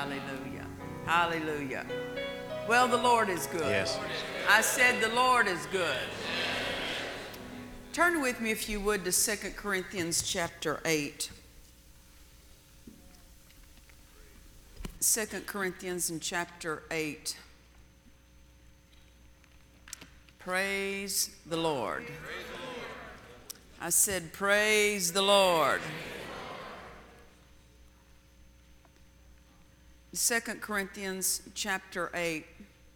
Hallelujah. Hallelujah. Well, the Lord is good. Yes. I said the Lord is good. Turn with me, if you would, to 2 Corinthians chapter 8. 2 Corinthians in chapter 8. Praise the Lord. I said, praise the Lord. 2 Corinthians chapter 8.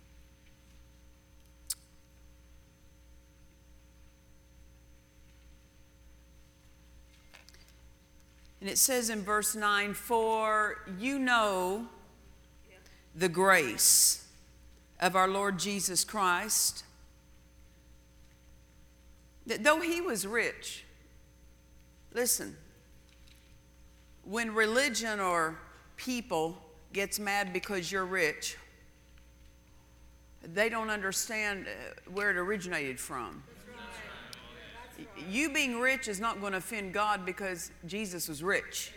And it says in verse 9, for you know the grace of our Lord Jesus Christ, that though he was rich, listen, when religion or people gets mad because you're rich, they don't understand where it originated from. You being rich is not going to offend God because Jesus was rich.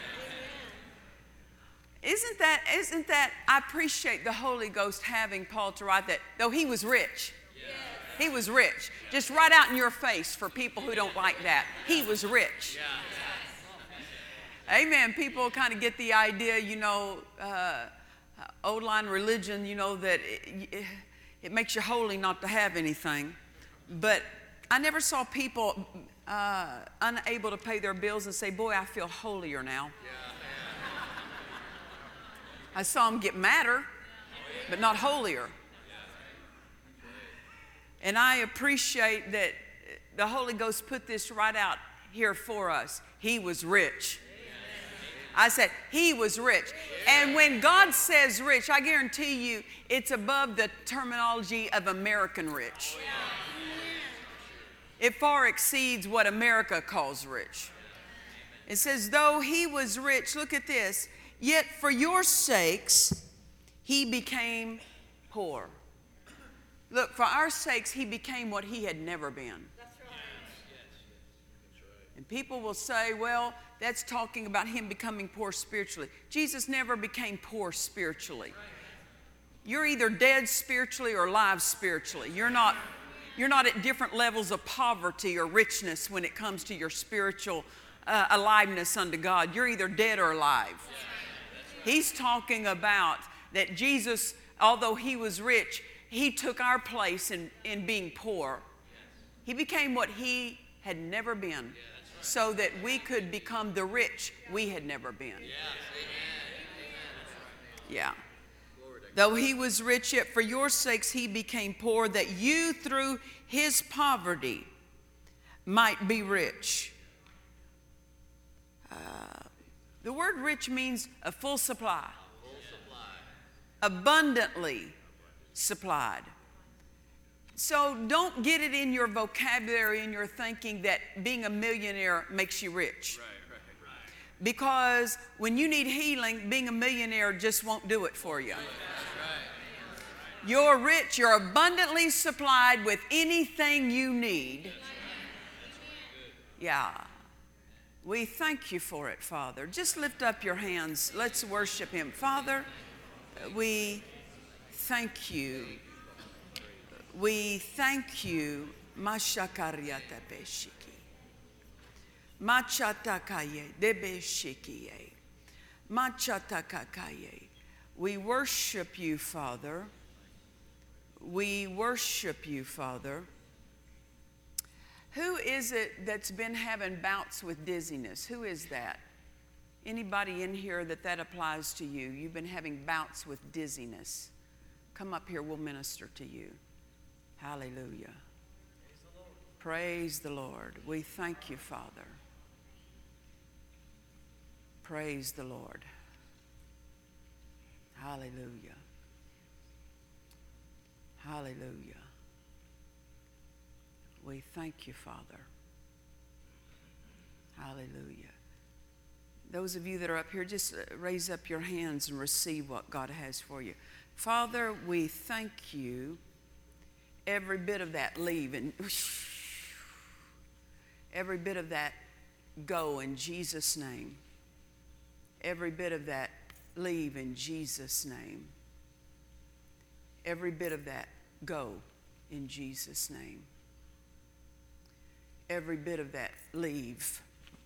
Isn't that, I appreciate the Holy Ghost having Paul to write that, though he was rich. He was rich. Just right out in your face for people who don't like that. He was rich. Amen. People kind of get the idea, old line religion, that it makes you holy not to have anything. But I never saw people unable to pay their bills and say, boy, I feel holier now. I saw them get madder, but not holier. And I appreciate that the Holy Ghost put this right out here for us. He was rich. I said, he was rich. And when God says rich, I guarantee you it's above the terminology of American rich. It far exceeds what America calls rich. It says, though he was rich, look at this, yet for your sakes he became poor. Look, for our sakes he became what he had never been. And people will say, well, that's talking about him becoming poor spiritually. Jesus never became poor spiritually. You're either dead spiritually or alive spiritually. You're not at different levels of poverty or richness when it comes to your spiritual aliveness unto God. You're either dead or alive. He's talking about that Jesus, although he was rich, he took our place in being poor. He became what he had never been so that we could become the rich we had never been. Yeah. Though he was rich, yet for your sakes he became poor, that you through his poverty might be rich. The word rich means a full supply. Abundantly supplied. So don't get it in your vocabulary, in your thinking that being a millionaire makes you rich. Because when you need healing, being a millionaire just won't do it for you. You're rich, you're abundantly supplied with anything you need. Yeah. We thank you for it, Father. Just lift up your hands. Let's worship him. Father, we thank you. We thank you. Mashakariata beshiki. Machatakaye debeshikiye. Machatakakaye. We worship you, Father. We worship you, Father. Who is it that's been having bouts with dizziness? Who is that? Anybody in here that applies to you? You've been having bouts with dizziness. Come up here, we'll minister to you. Hallelujah. Praise the Lord. We thank you, Father. Praise the Lord. Hallelujah. Hallelujah. We thank you, Father. Hallelujah. Those of you that are up here, just raise up your hands and receive what God has for you. Father, we thank you. Every bit of that leave and every bit of that go in Jesus' name. Every bit of that leave in Jesus' name. Every bit of that, go in Jesus' name. Every bit of that, leave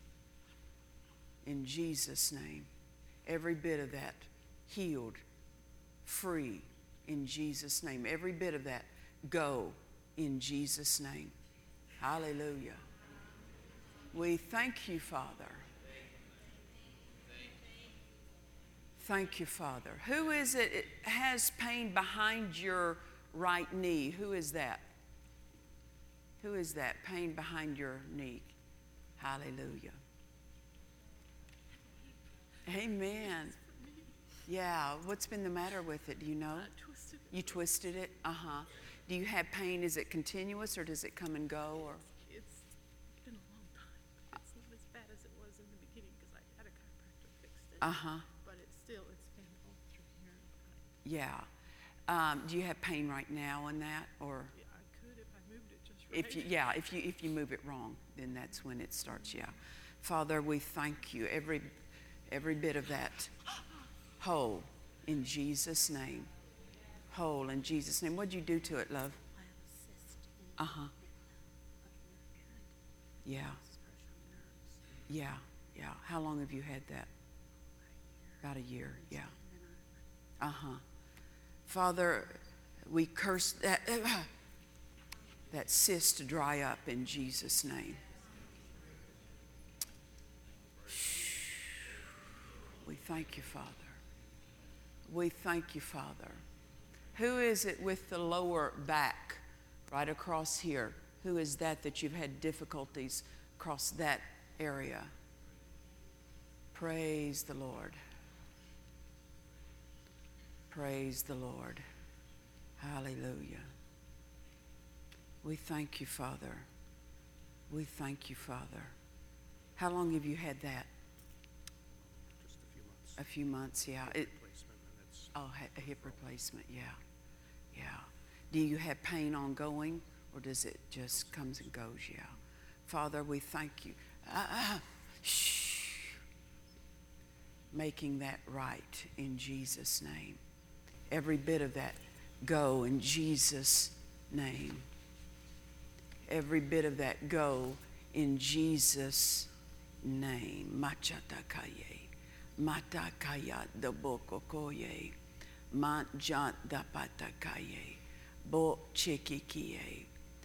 in Jesus' name. Every bit of that, healed, free in Jesus' name. Every bit of that, go in Jesus' name. Hallelujah. We thank you, Father. Thank you, Father. Who is it has pain behind your right knee? Who is that? Who is that? Pain behind your knee. Hallelujah. Amen. Yeah. What's been the matter with it? Do you know? I twisted it. You twisted it? Uh-huh. Do you have pain? Is it continuous or does it come and go? Or It's been a long time. It's not as bad as it was in the beginning because I had a chiropractor fix it. uh-huh. But it's been all through here. Yeah. Do you have pain right now in that, or Yeah, I could if I moved it just right. if you move it wrong, then that's when it starts. Yeah. Father, we thank you. Every bit of that, whole in Jesus' name. Whole in Jesus' name. What'd you do to it, love? I have a cyst in Uh-huh. of your head. Yeah. Causes pressure on nerves. Yeah. How long have you had that? About a year. Yeah. And then Uh-huh. Father, we curse that that cyst to dry up in Jesus' name. We thank you, Father. We thank you, Father. Who is it with the lower back right across here? Who is that you've had difficulties across that area? Praise the Lord. Praise the Lord. Hallelujah. We thank you, Father. We thank you, Father. How long have you had that? Just A few months, yeah. replacement, and it's A hip replacement, yeah. Do you have pain ongoing, or does it just comes and goes? Yeah. Father, we thank you. Making that right in Jesus' name. Every bit of that, go in Jesus' name. Every bit of that, go in Jesus' name. Machatakaye. Matakaya da bokokoye. Manjant da patakaye. Bo chikikie.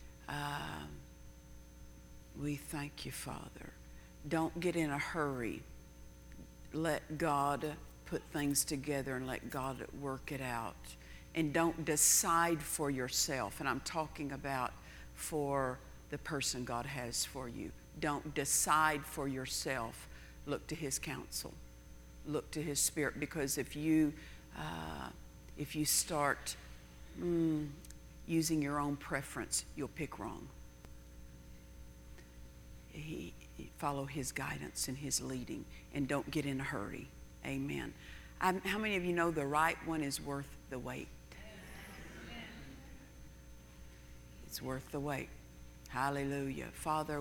We thank you, Father. Don't get in a hurry. Let God put things together and let God work it out. And don't decide for yourself. And I'm talking about for the person God has for you. Don't decide for yourself. Look to His counsel. Look to His Spirit. Because if you start using your own preference, you'll pick wrong. Follow His guidance and His leading, and don't get in a hurry. Amen. How many of you know the right one is worth the wait? It's worth the wait. Hallelujah. Father,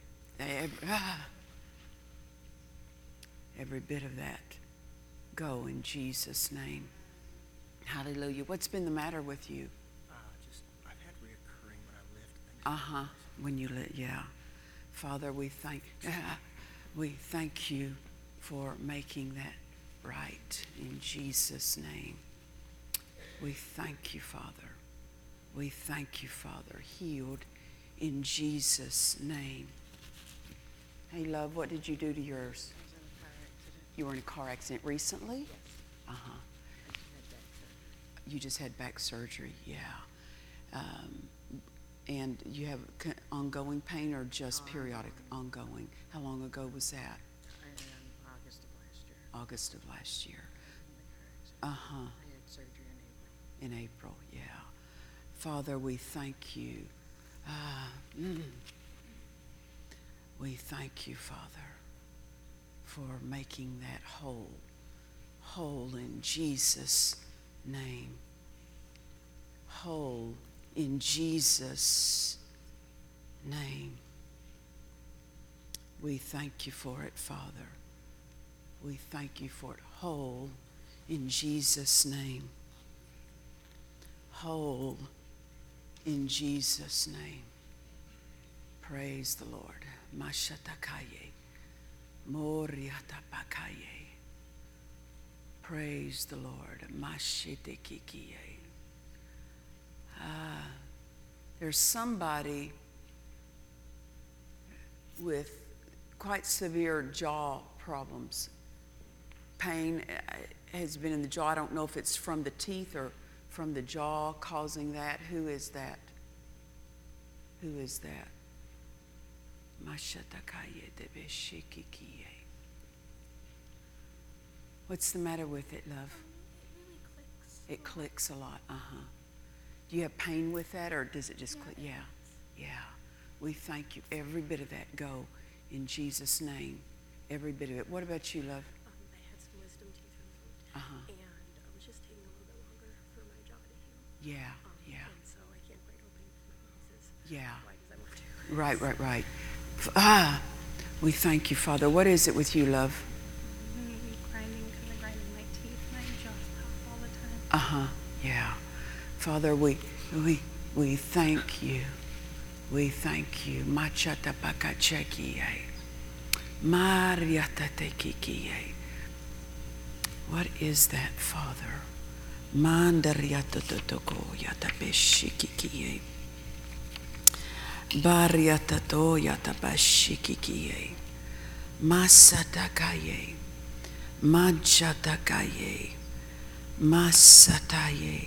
every bit of that, go in Jesus' name. Hallelujah. What's been the matter with you? I've had reoccurring when I lift things. Uh-huh. When you live, yeah. Father, we thank you for making that right in Jesus' name. We thank you, Father. We thank you, Father. Healed in Jesus' name. Hey, love, what did you do to yours? I was in a car accident. You were in a car accident recently? Yes. Uh-huh. I just had back surgery. You just had back surgery, yeah. And you have ongoing pain or just periodic ongoing? How long ago was that? In August of last year. August of last year. In the car accident. Uh-huh. I had surgery in April. In April, yeah. Father, we thank you. We thank you, Father, for making that whole in Jesus' name. Whole in Jesus' name. We thank you for it, Father. We thank you for it. Whole in Jesus' name. Whole in Jesus' name. Praise the Lord. Mashatakaye. Moriatapakaye. Praise the Lord. Mashitekikiye. There's somebody with quite severe jaw problems. Pain has been in the jaw. I don't know if it's from the teeth or from the jaw causing that. Who is that? Who is that? What's the matter with it, love? It clicks a lot. Do you have pain with that, or does it just click? Yeah. We thank you. Every bit of that go in Jesus' name. Every bit of it. What about you, love? I had some wisdom teeth removed, and it was just taking a little bit longer for my jaw to heal. Yeah. And so I can't quite open my mouth as Yeah. wide as I want to. Right. We thank you, Father. What is it with you, love? Grinding, because I grinded my teeth. My jaws pop all the time. Yeah. Father, we thank you. We thank you. Machata pakachekiye. Mariata tekikiye. What is that, Father? Mandariata totoko yata beshikikiye. Bariata to yata bashikikiye. Masatakaye. Majatakaye. Masataye.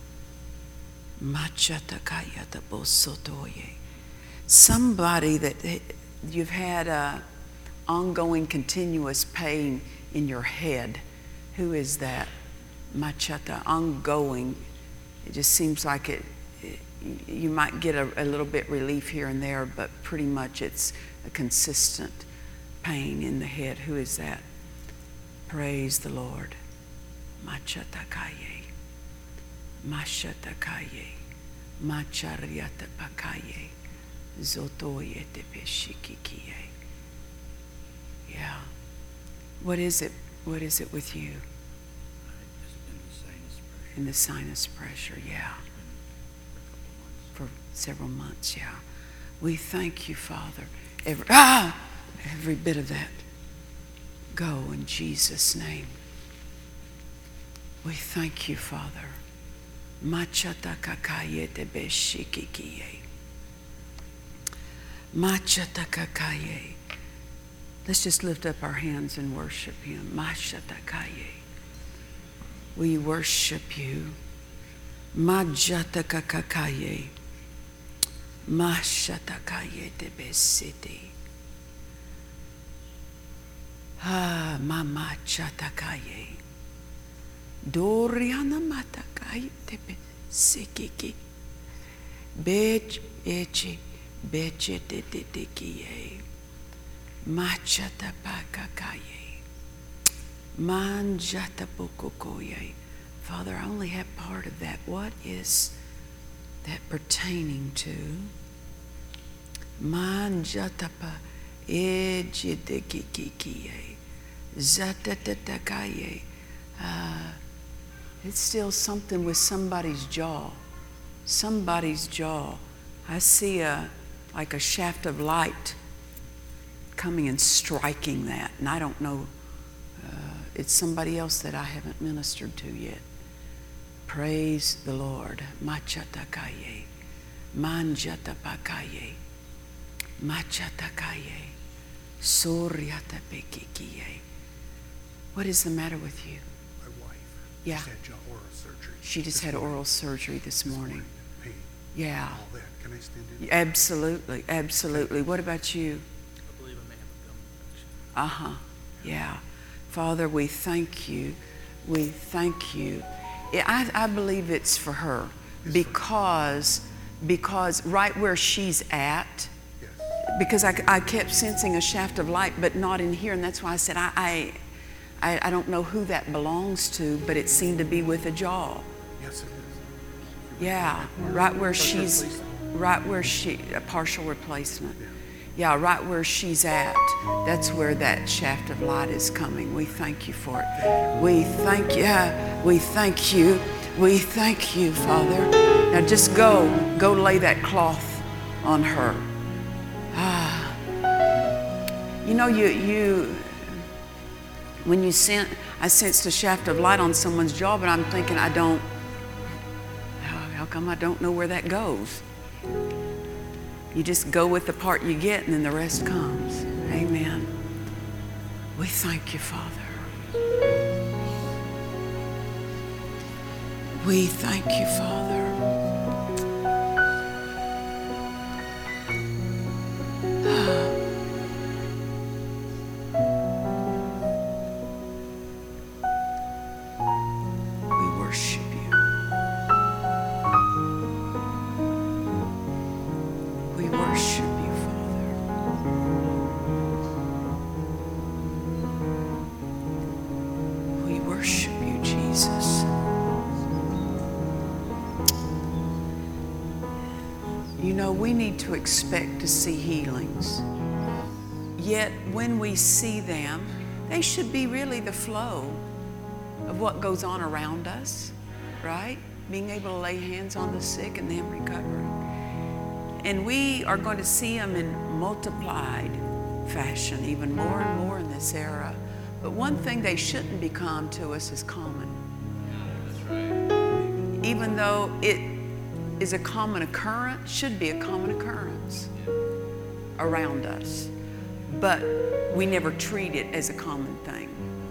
Machatakaya bosotoye. Somebody that you've had a ongoing continuous pain in your head. Who is that? Machata, ongoing. It just seems like you might get a little bit relief here and there, but pretty much it's a consistent pain in the head. Who is that? Praise the Lord. Machatakaye. Mashatakaye. Machariata pakaye. Zotoye tepeshikikiye. Yeah. What is it? What is it with you? In the sinus pressure, yeah. For several months, yeah. We thank you, Father. Every bit of that. Go in Jesus' name. We thank you, Father. Machatakaye tebeshikikiye. Machatakaye. Let's just lift up our hands and worship him. Machatakaye. We worship you. Majatakakaye. Mashatakaye tebesiti. Mama chatakaye. Doriana matakaye tebesikiki. Bech echi. Beche tetikiye. Machatapakakaye. Manjatapokokoye. Father, I only have part of that. What is that pertaining to? Manjatapa ejidekikiye. Zatatakaye. It's still something with somebody's jaw. Somebody's jaw. I see like a shaft of light coming and striking that. And I don't know, it's somebody else that I haven't ministered to yet. Praise the Lord. Machatakaye. Manjatapakaye. Machatakaye. Soryatapekikiye. What is the matter with you? My wife Yeah. just had oral surgery. She just had oral surgery this morning. Pain, Yeah. all that. Can I stand in? Absolutely, absolutely. What about you? I believe I may have a gum infection. Yeah. Father, we thank you. We thank you. I believe it's for her because right where she's at, Yes. because I kept sensing a shaft of light, but not in here, and that's why I said I don't know who that belongs to, but it seemed to be with a jaw. Yes, it is. Yeah, right where she's, a partial replacement. Yeah, right where she's at. That's where that shaft of light is coming. We thank you for it. We thank you. We thank you. We thank you, Father. Now just go lay that cloth on her. You know, when you sent, I sensed a shaft of light on someone's jaw, but I'm thinking, how come I don't know where that goes? You just go with the part you get, and then the rest comes. Amen. We thank you, Father. We thank you, Father. We worship you. We worship you, Father. We worship you, Jesus. You know, we need to expect to see healings. Yet when we see them, they should be really the flow of what goes on around us, right? Being able to lay hands on the sick and them recovering. And we are going to see them in multiplied fashion, even more and more in this era. But one thing they shouldn't become to us is common. Even though it is a common occurrence, should be a common occurrence around us. But we never treat it as a common thing.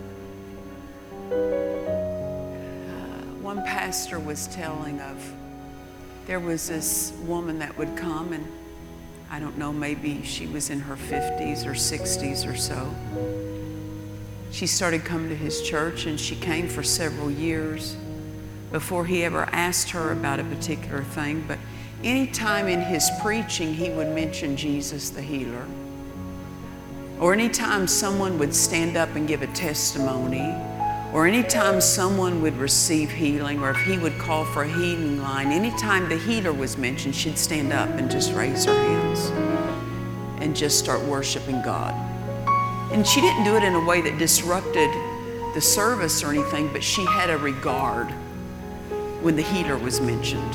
One pastor was telling there was this woman that would come, and I don't know, maybe she was in her 50s or 60s or so. She started coming to his church, and she came for several years before he ever asked her about a particular thing. But anytime in his preaching he would mention Jesus the healer, or anytime someone would stand up and give a testimony, or anytime someone would receive healing, or if he would call for a healing line, anytime the healer was mentioned, she'd stand up and just raise her hands and just start worshiping God. And she didn't do it in a way that disrupted the service or anything, but she had a regard when the healer was mentioned.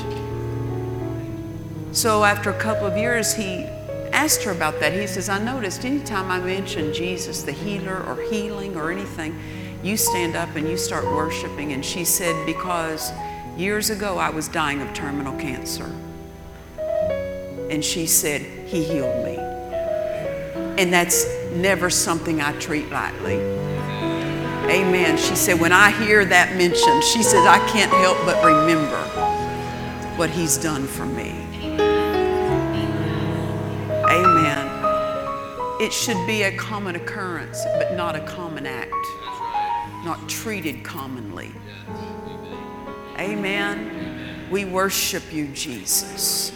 So after a couple of years, he asked her about that. He says, I noticed anytime I mention Jesus, the healer, or healing or anything, you stand up and you start worshiping. And she said, because years ago I was dying of terminal cancer. And she said, he healed me. And that's never something I treat lightly. Amen. She said, when I hear that mentioned, she said, I can't help but remember what he's done for me. Amen. It should be a common occurrence, but not a common act. Not treated commonly. Amen. We worship you, Jesus.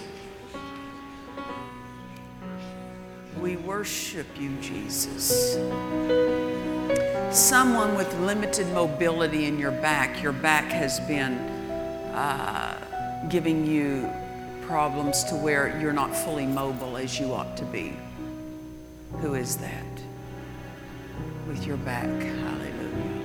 We worship you, Jesus. Someone with limited mobility in your back has been giving you problems to where you're not fully mobile as you ought to be. Who is that? With your back, hallelujah.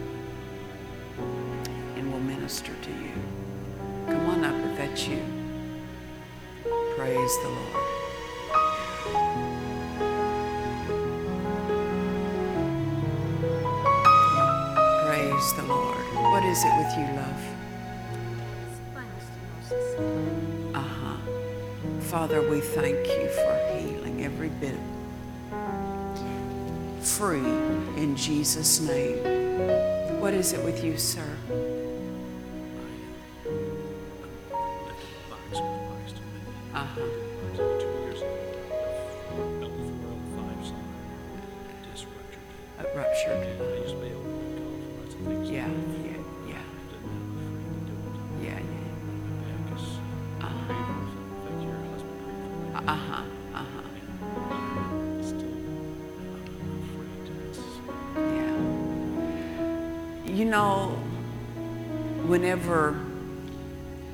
And we'll minister to you. Come on up if that's you. Praise the Lord. Praise the Lord. What is it with you, love? Uh-huh. Father, we thank you for healing every bit. Free in Jesus' name. What is it with you, sir? Uh-huh. 2 years ago, L4, L5 sign just ruptured. Ruptured. And I used to be able to go for lots of things. Yeah, yeah, yeah. Didn't have enough freedom to do it. Yeah, yeah. My back is grieving. In fact, your husband grieved for me. Uh-huh, uh-huh. And still afraid. Yeah. You know, whenever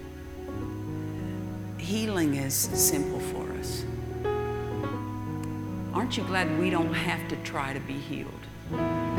healing is simple for us. Aren't you glad we don't have to try to be healed? We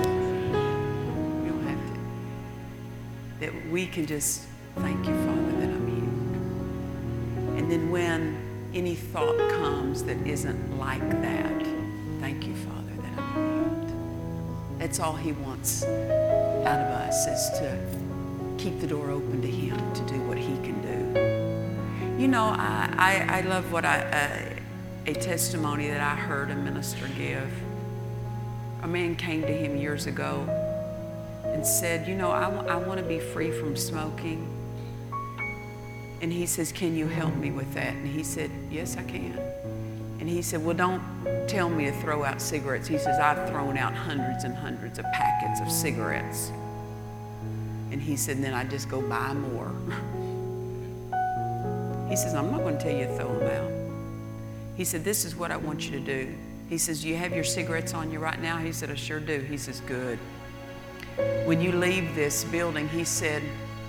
don't have to. That we can just, thank you, Father, that I'm healed. And then when any thought comes that isn't like that, thank you, Father, that I'm healed. That's all He wants out of us, is to keep the door open to Him to do what He can do. You know, I love what a testimony that I heard a minister give. A man came to him years ago and said, you know, I want to be free from smoking. And he says, can you help me with that? And he said, yes, I can. And he said, well, don't tell me to throw out cigarettes. He says, I've thrown out hundreds and hundreds of packets of cigarettes. And he said, and then I just go buy more. He says, I'm not going to tell you to throw them out. He said, this is what I want you to do. He says, do you have your cigarettes on you right now? He said, I sure do. He says, good. When you leave this building, he said,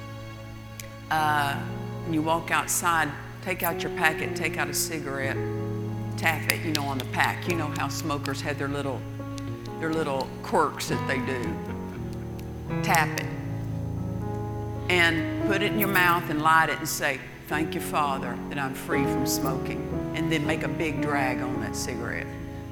when you walk outside, take out your packet, take out a cigarette, tap it, you know, on the pack. You know how smokers have their little quirks that they do. Tap it. And put it in your mouth and light it and say, thank you, Father, that I'm free from smoking. And then make a big drag on that cigarette.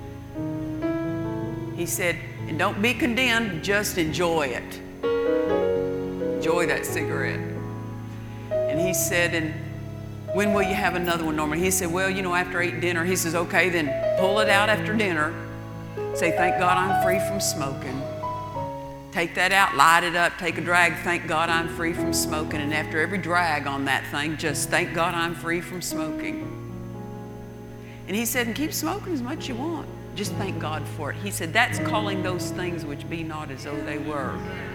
He said, and don't be condemned, just enjoy it. Enjoy that cigarette. And he said, and when will you have another one, Norman? He said, well, you know, after I eat dinner. He says, okay, then pull it out after dinner. Say, thank God I'm free from smoking. Take that out, light it up, take a drag, thank God I'm free from smoking. And after every drag on that thing, just thank God I'm free from smoking. And he said, and keep smoking as much as you want. Just thank God for it. He said, that's calling those things which be not as though they were.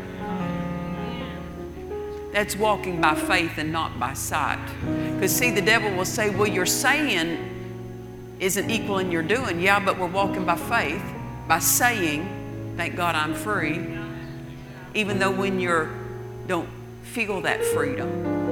That's walking by faith and not by sight. Because see, the devil will say, well, your saying isn't equaling your doing. Yeah, but we're walking by faith, by saying, thank God I'm free. Even though when you don't feel that freedom.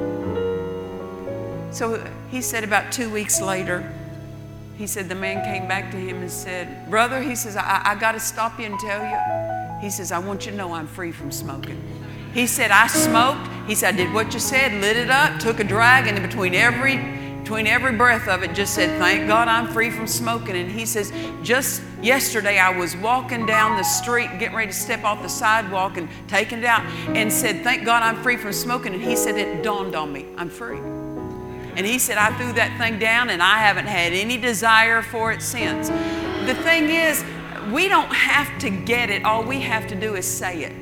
So he said about 2 weeks later, he said the man came back to him and said, brother, he says, I got to stop you and tell you. He says, I want you to know I'm free from smoking. He said, I smoked. He said, I did what you said, lit it up, took a drag, and in between every breath of it just said, thank God I'm free from smoking. And he says, just yesterday I was walking down the street, getting ready to step off the sidewalk and taking it out, and said, thank God I'm free from smoking. And he said, it dawned on me, I'm free. And he said, I threw that thing down and I haven't had any desire for it since. The thing is, we don't have to get it. All we have to do is say it.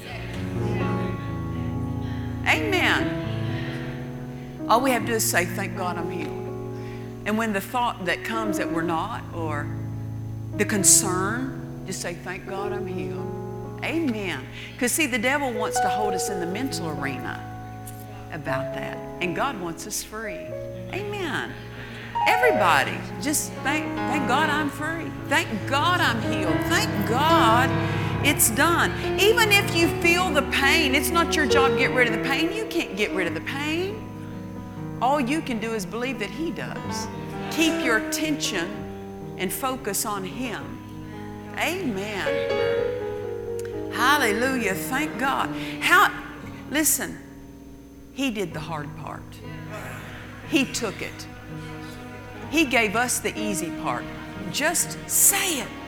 Amen. All we have to do is say, thank God I'm healed. And when the thought that comes that we're not, or the concern, just say, thank God I'm healed. Amen. Because see, the devil wants to hold us in the mental arena about that. And God wants us free. Amen. Everybody, just thank God I'm free. Thank God I'm healed. Thank God it's done. Even if you feel the pain, it's not your job to get rid of the pain. You can't get rid of the pain. All you can do is believe that He does. Keep your attention and focus on Him. Amen. Hallelujah. Thank God. Listen, He did the hard part. He took it. He gave us the easy part. Just say it.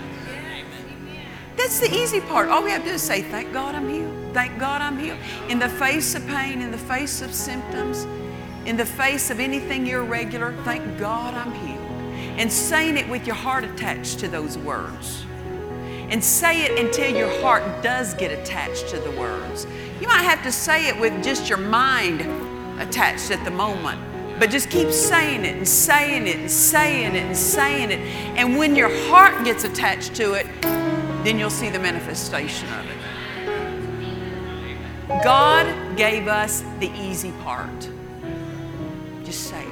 That's the easy part. All we have to do is say, thank God I'm healed. Thank God I'm healed. In the face of pain, in the face of symptoms, in the face of anything irregular, thank God I'm healed. And saying it with your heart attached to those words. And say it until your heart does get attached to the words. You might have to say it with just your mind attached at the moment. But just keep saying it and saying it and saying it and saying it. And when your heart gets attached to it, then you'll see the manifestation of it. God gave us the easy part. Just say it.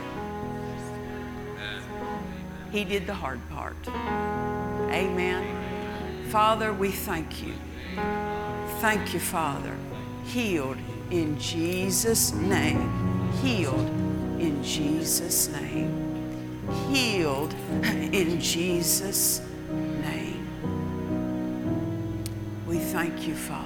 He did the hard part. Amen. Father, we thank you. Thank you, Father. Healed in Jesus' name. Healed in Jesus' name. Healed in Jesus' thank you, Father.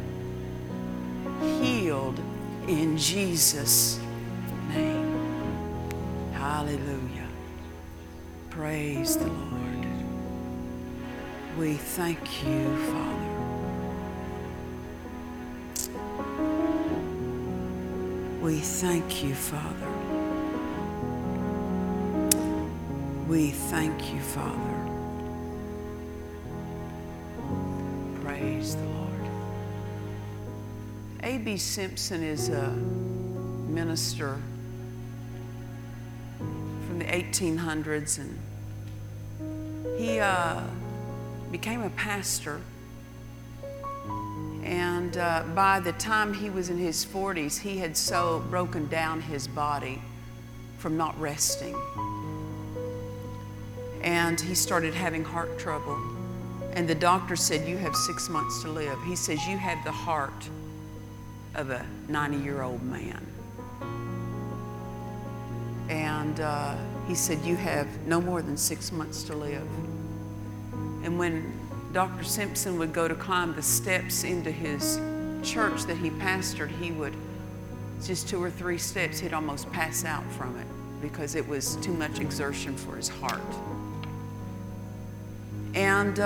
Healed in Jesus' name. Hallelujah. Praise the Lord. We thank you, Father. We thank you, Father. We thank you, Father. Praise the Lord. A.B. Simpson is a minister from the 1800s, and he became a pastor. And by the time he was in his 40s, he had so broken down his body from not resting. And he started having heart trouble. And the doctor said, "You have 6 months to live." He says, "You have the heart of a 90-year-old man." And he said, "You have no more than 6 months to live." And when Dr. Simpson would go to climb the steps into his church that he pastored, he would, just 2 or 3 steps, he'd almost pass out from it because it was too much exertion for his heart. And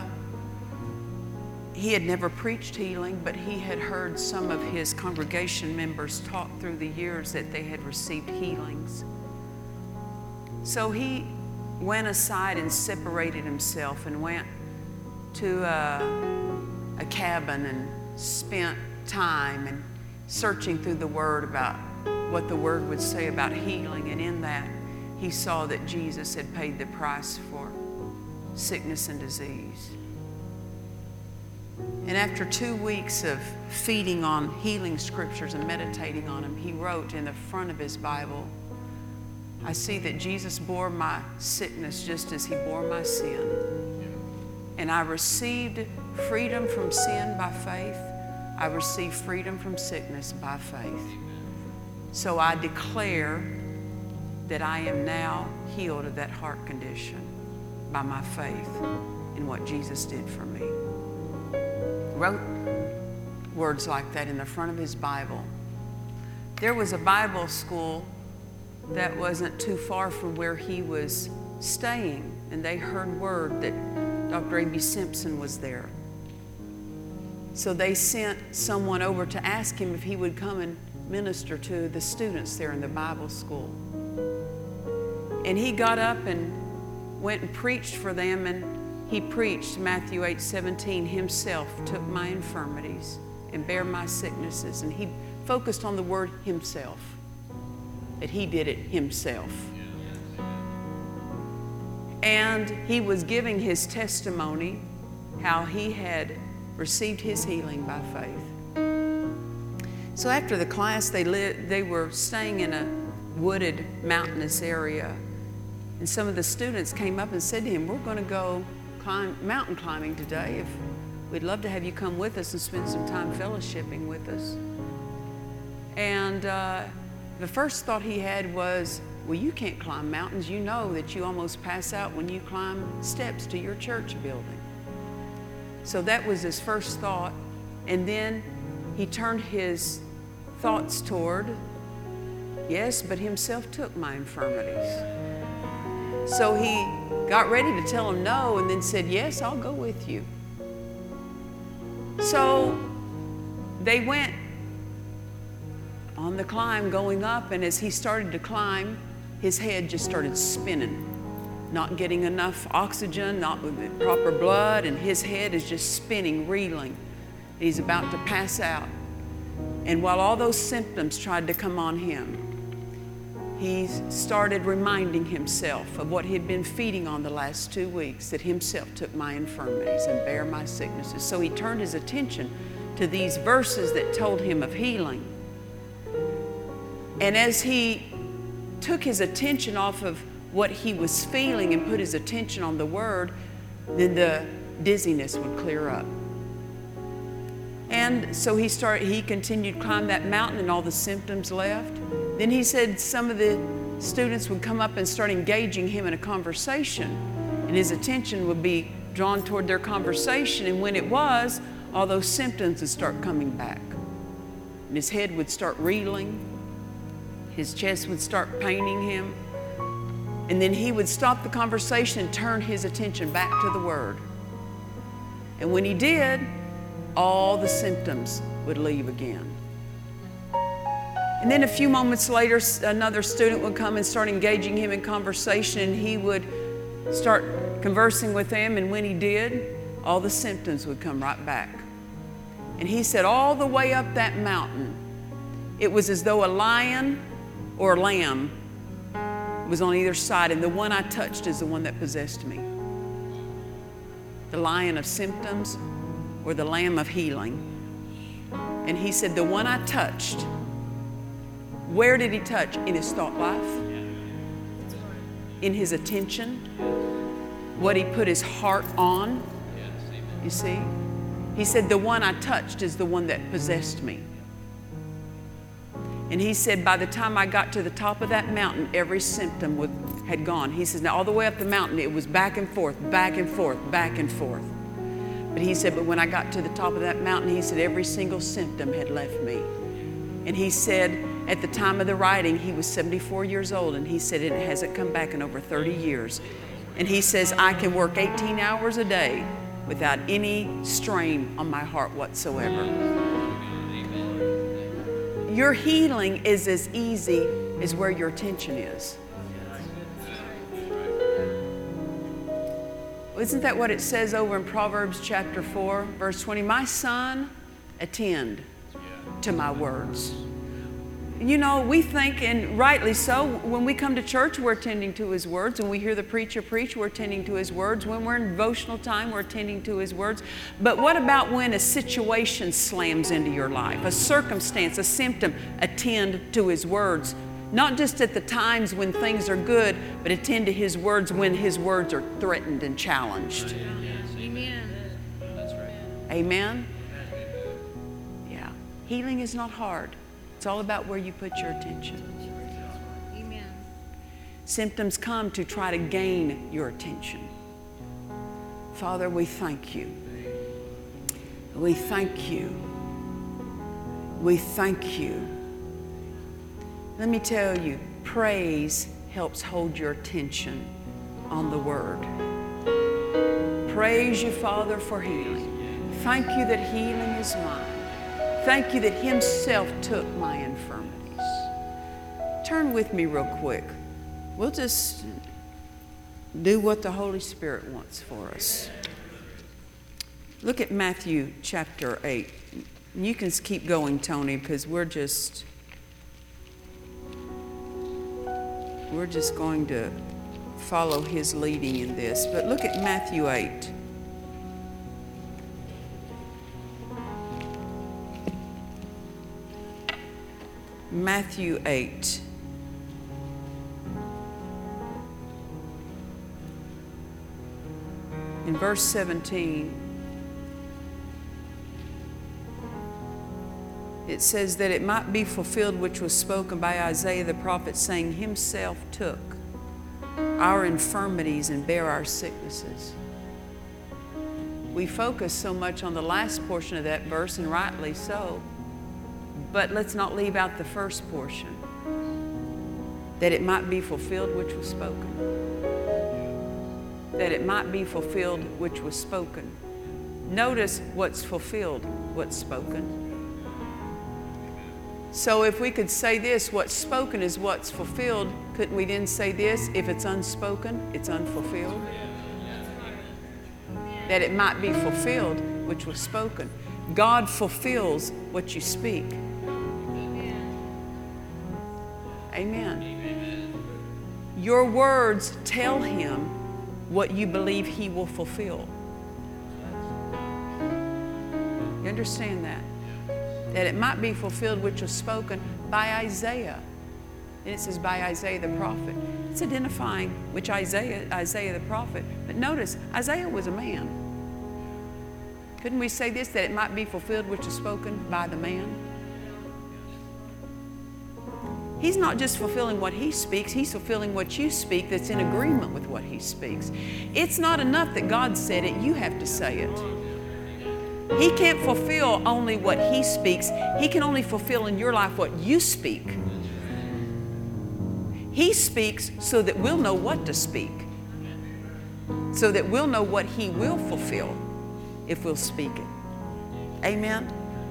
he had never preached healing, but he had heard some of his congregation members talk through the years that they had received healings. So he went aside and separated himself and went to a cabin and spent time and searching through the Word about what the Word would say about healing. And in that, he saw that Jesus had paid the price for sickness and disease. And after 2 weeks of feeding on healing scriptures and meditating on them, he wrote in the front of his Bible, "I see that Jesus bore my sickness just as he bore my sin. And I received freedom from sin by faith. I received freedom from sickness by faith. So I declare that I am now healed of that heart condition by my faith in what Jesus did for me." Wrote words like that in the front of his Bible. There was a Bible school that wasn't too far from where he was staying, and they heard word that Dr. A.B. Simpson was there. So they sent someone over to ask him if he would come and minister to the students there in the Bible school. And he got up and went and preached for them, and he preached Matthew 8:17, "Himself took my infirmities and bare my sicknesses." And he focused on the word himself, that he did it himself. And he was giving his testimony how he had received his healing by faith. So after the class, they were staying in a wooded, mountainous area. And some of the students came up and said to him, "We're going to go mountain climbing today. We'd love to have you come with us and spend some time fellowshipping with us." And the first thought he had was, "Well, you can't climb mountains. You know that you almost pass out when you climb steps to your church building." So that was his first thought. And then he turned his thoughts toward, "Yes, but himself took my infirmities." So he got ready to tell him no, and then said, "Yes, I'll go with you." So they went on the climb going up, and as he started to climb, his head just started spinning, not getting enough oxygen, not with the proper blood, and his head is just spinning, reeling. He's about to pass out. And while all those symptoms tried to come on him, he started reminding himself of what he'd been feeding on the last 2 weeks, that himself took my infirmities and bare my sicknesses. So he turned his attention to these verses that told him of healing. And as he took his attention off of what he was feeling and put his attention on the Word, then the dizziness would clear up. And so he continued to climb that mountain, and all the symptoms left. Then he said some of the students would come up and start engaging him in a conversation, and his attention would be drawn toward their conversation. And when it was, all those symptoms would start coming back. And his head would start reeling. His chest would start paining him. And then he would stop the conversation and turn his attention back to the Word. And when he did, all the symptoms would leave again. And then a few moments later, another student would come and start engaging him in conversation, and he would start conversing with them. And when he did, all the symptoms would come right back. And he said, all the way up that mountain, it was as though a lion or a lamb was on either side, and the one I touched is the one that possessed me. The lion of symptoms or the lamb of healing. And he said, the one I touched, where did he touch? In his thought life, in his attention, what he put his heart on. You see? He said, the one I touched is the one that possessed me. And he said, by the time I got to the top of that mountain, every symptom had gone. He says, now all the way up the mountain, it was back and forth, back and forth, back and forth. But he said, but when I got to the top of that mountain, he said, every single symptom had left me. And he said, at the time of the writing, he was 74 years old, and he said, it hasn't come back in over 30 years. And he says, I can work 18 hours a day without any strain on my heart whatsoever. Your healing is as easy as where your attention is. Isn't that what it says over in Proverbs chapter 4, verse 20? My son, attend to my words. You know, we think, and rightly so, when we come to church, we're attending to His words. When we hear the preacher preach, we're attending to His words. When we're in devotional time, we're attending to His words. But what about when a situation slams into your life, a circumstance, a symptom? Attend to His words. Not just at the times when things are good, but attend to His words when His words are threatened and challenged. Amen. That's right. Amen? Yeah. Healing is not hard. It's all about where you put your attention. Amen. Symptoms come to try to gain your attention. Father, we thank You. We thank You. We thank You. Let me tell you, praise helps hold your attention on the Word. Praise You, Father, for healing. Thank You that healing is mine. Thank You that Himself took my infirmities. Turn with me real quick. We'll just do what the Holy Spirit wants for us. Look at Matthew chapter 8. You can keep going, Tony, because we're just going to follow His leading in this. But look at Matthew 8. Matthew 8. In verse 17, it says that it might be fulfilled which was spoken by Isaiah the prophet, saying, Himself took our infirmities and bare our sicknesses. We focus so much on the last portion of that verse, and rightly so, but let's not leave out the first portion, that it might be fulfilled which was spoken. That it might be fulfilled which was spoken. Notice what's fulfilled, what's spoken. So if we could say this, what's spoken is what's fulfilled, couldn't we then say this, if it's unspoken, it's unfulfilled? That it might be fulfilled which was spoken. God fulfills what you speak. Amen. Your words tell Him what you believe He will fulfill. You understand that? That it might be fulfilled which was spoken by Isaiah. And it says by Isaiah the prophet. It's identifying which Isaiah the prophet. But notice, Isaiah was a man. Couldn't we say this, that it might be fulfilled which was spoken by the man? He's not just fulfilling what he speaks, He's fulfilling what you speak that's in agreement with what He speaks. It's not enough that God said it, you have to say it. He can't fulfill only what He speaks. He can only fulfill in your life what you speak. He speaks so that we'll know what to speak, so that we'll know what He will fulfill if we'll speak it. Amen?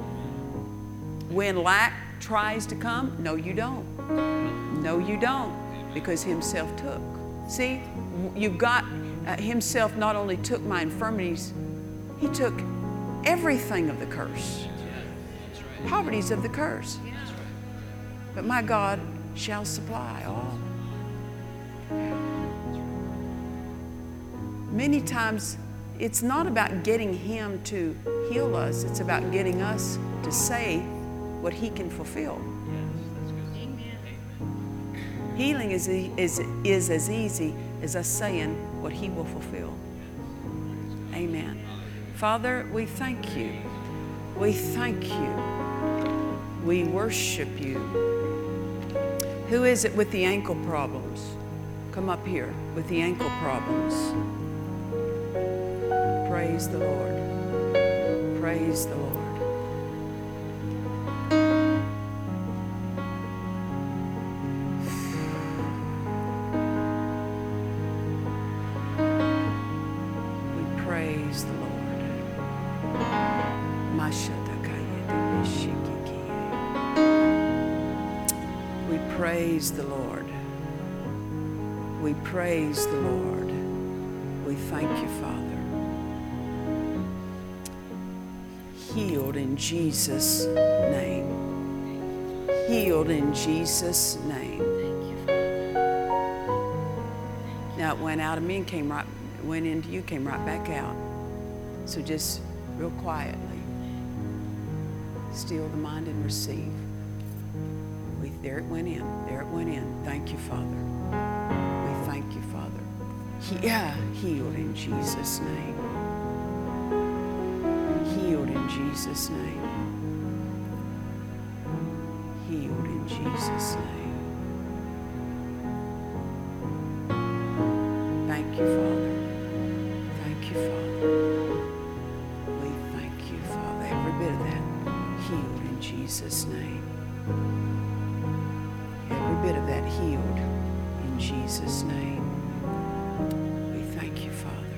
When lack tries to come, no, you don't. No, you don't, because Himself took. See, you've got Himself not only took my infirmities, He took everything of the curse. Poverty's of the curse. But my God shall supply all. Many times, it's not about getting Him to heal us. It's about getting us to say what He can fulfill. Healing is as easy as us saying what He will fulfill. Amen. Father, we thank You. We thank You. We worship You. Who is it with the ankle problems? Come up here with the ankle problems. Praise the Lord. Praise the Lord. We praise the Lord. We praise the Lord. We praise the Lord. We thank You, Father. Healed in Jesus' name. Healed in Jesus' name. Now it went out of me and went into you, came right back out. So just real quietly, still the mind and receive. There it went in. There it went in. Thank You, Father. We thank You, Father. Healed in Jesus' name. Healed in Jesus' name. Healed in Jesus' name. Thank You, Father. Thank You, Father. We thank You, Father. Every bit of that healed in Jesus' name. Every bit of that healed in Jesus' name. We thank You, Father.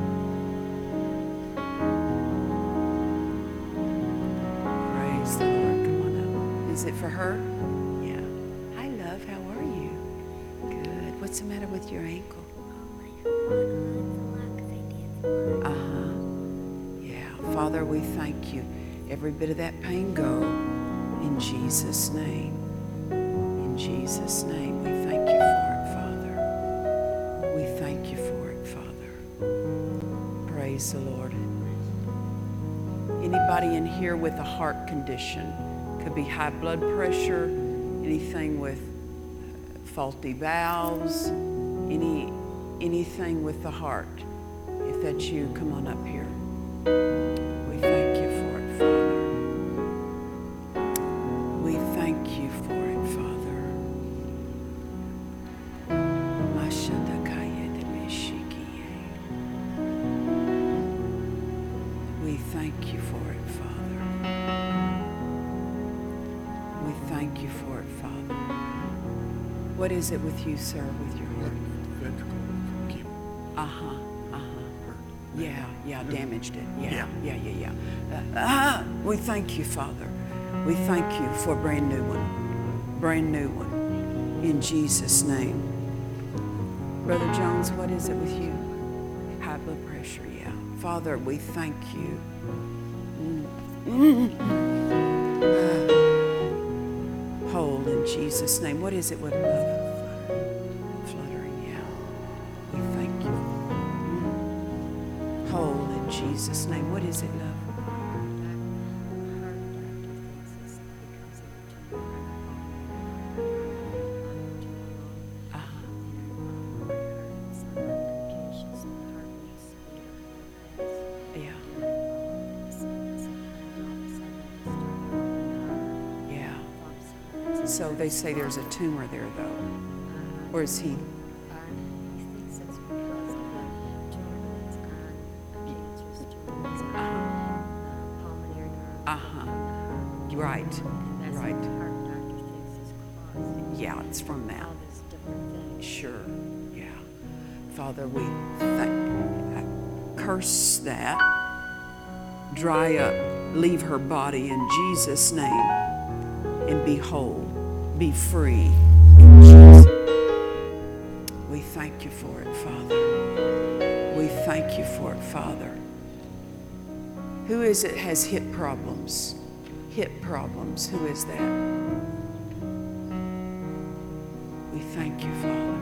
Praise the Lord. Come on up. Is it for her? Yeah. Hi, love. How are you? Good. What's the matter with your ankle? Yeah. Father, we thank You. Every bit of that pain go in Jesus' name. In Jesus' name, we thank You for it, Father. We thank You for it, Father. Praise the Lord. Anybody in here with a heart condition, could be high blood pressure, anything with faulty valves, anything with the heart. If that's you, come on up here. We thank You for it, Father. We thank You for it, Father. We thank You for it, Father. We thank You for it, Father. What is it with you, sir, with your heart? Ventricle from chemo. Yeah, damaged it. Yeah. We thank You, Father. We thank You for a brand new one. Brand new one. In Jesus' name. Brother Jones, what is it with you? High blood pressure, yeah. Father, we thank You. Whole in Jesus' name. What is it with love? Fluttering, yeah. We thank You. Whole in Jesus' name. What is it, love? So they say there's a tumor there, though. Or is he? Right. And that's Right. what the heart doctor thinks is causing Yeah, it's from that. all these different things. Sure. Yeah. Father, we curse that. Dry up. Leave her body in Jesus' name. And be whole. Be free. In Jesus. We thank you for it, Father. We thank you for it, Father. Who is it has hip problems? Hip problems. Who is that? We thank you, Father.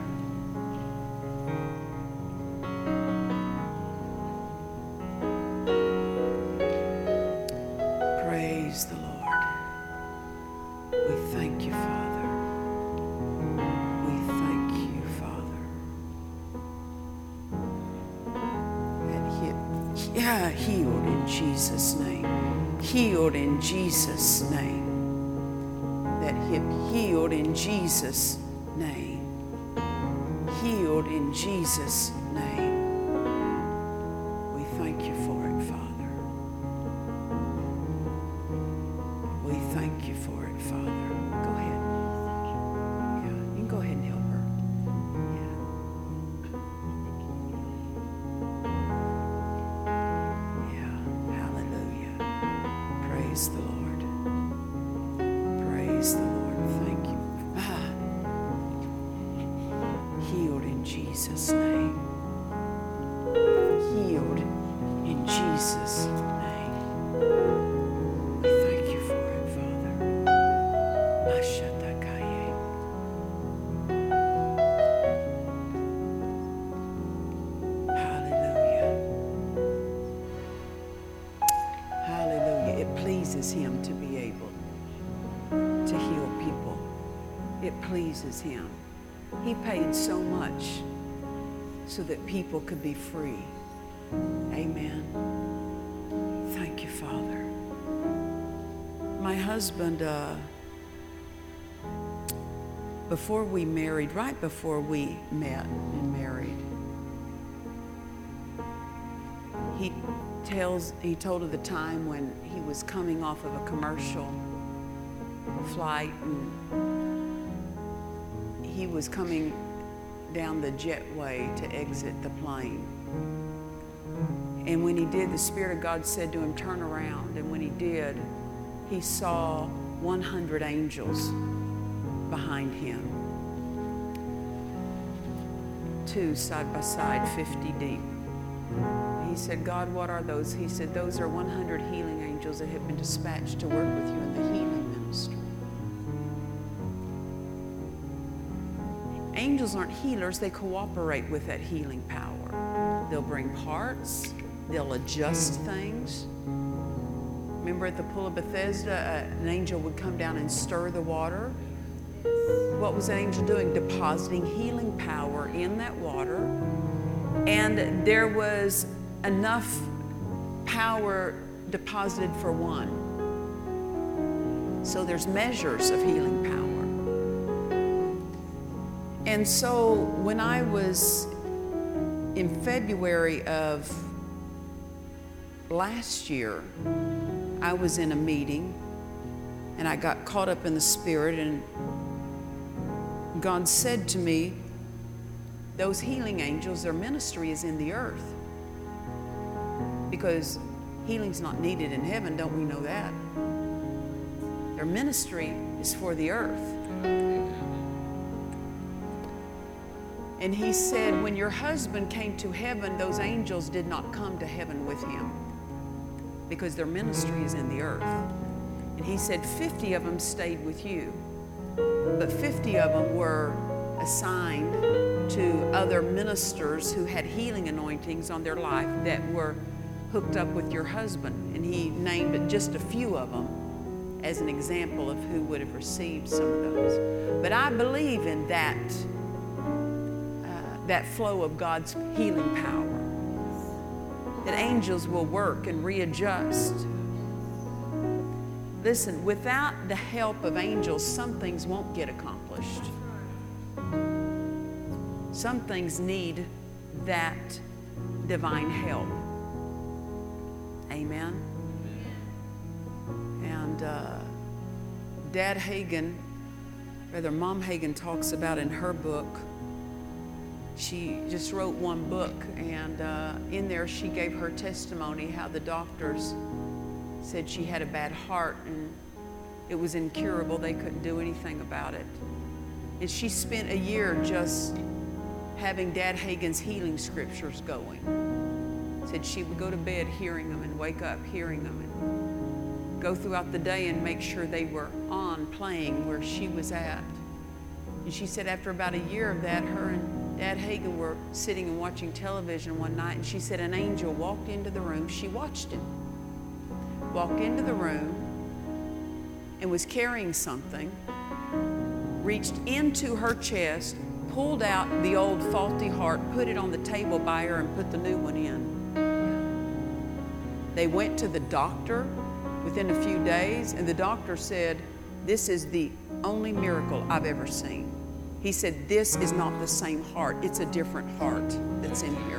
Praise the Lord. We thank you, Father. We thank you, Father. That hip, yeah, healed in Jesus' name. Healed in Jesus' name. That hip healed in Jesus' name. Healed in Jesus' name. We thank you for it, Father. We thank you for it, Father. Go ahead. Yeah, you can go ahead and help her. Yeah. Yeah. Hallelujah. Praise the Lord. Praise the Lord. Thank you. Healed in Jesus' name. Healed in Jesus' name. We thank you for it, Father. Mashatakaye. Hallelujah. Hallelujah. It pleases Him to be able to heal people. It pleases Him. He paid so much so that people could be free. Amen. Thank you, Father. My husband, before we married, right before we met and married, he told of the time when he was coming off of a commercial flight and he was coming down the jetway to exit the plane. And when he did, the Spirit of God said to him, turn around. And when he did, he saw 100 angels behind him. 2 side by side, 50 deep. He said, God, what are those? He said, those are 100 healing angels that have been dispatched to work with you in the healing ministry. Angels aren't healers, they cooperate with that healing power. They'll bring parts, they'll adjust things. Remember at the Pool of Bethesda, an angel would come down and stir the water. What was that angel doing? Depositing healing power in that water. And there was enough power deposited for one. So there's measures of healing power. And so when I was in February of last year, I was in a meeting and I got caught up in the Spirit, and God said to me, those healing angels, their ministry is in the earth. Because healing's not needed in heaven, don't we know that? Their ministry is for the earth. And he said, when your husband came to heaven, those angels did not come to heaven with him because their ministry is in the earth. And he said 50 of them stayed with you, but 50 of them were assigned to other ministers who had healing anointings on their life that were hooked up with your husband. And he named just a few of them as an example of who would have received some of those. But I believe in that flow of God's healing power, that angels will work and readjust. Listen, without the help of angels, some things won't get accomplished. Some things need that divine help. Amen. And Dad Hagin, rather Mom Hagin talks about in her book. She just wrote one book, and in there she gave her testimony how the doctors said she had a bad heart and it was incurable. They couldn't do anything about it. And she spent a year just having Dad Hagin's healing scriptures going. Said she would go to bed hearing them and wake up hearing them and go throughout the day and make sure they were on, playing where she was at. And she said after about a year of that, her and Dad Hagin were sitting and watching television one night, and she said an angel walked into the room. She watched him walk into the room and was carrying something, reached into her chest, pulled out the old faulty heart, put it on the table by her, and put the new one in. They went to the doctor within a few days, and the doctor said, "This is the only miracle I've ever seen." He said, "This is not the same heart. It's a different heart that's in here."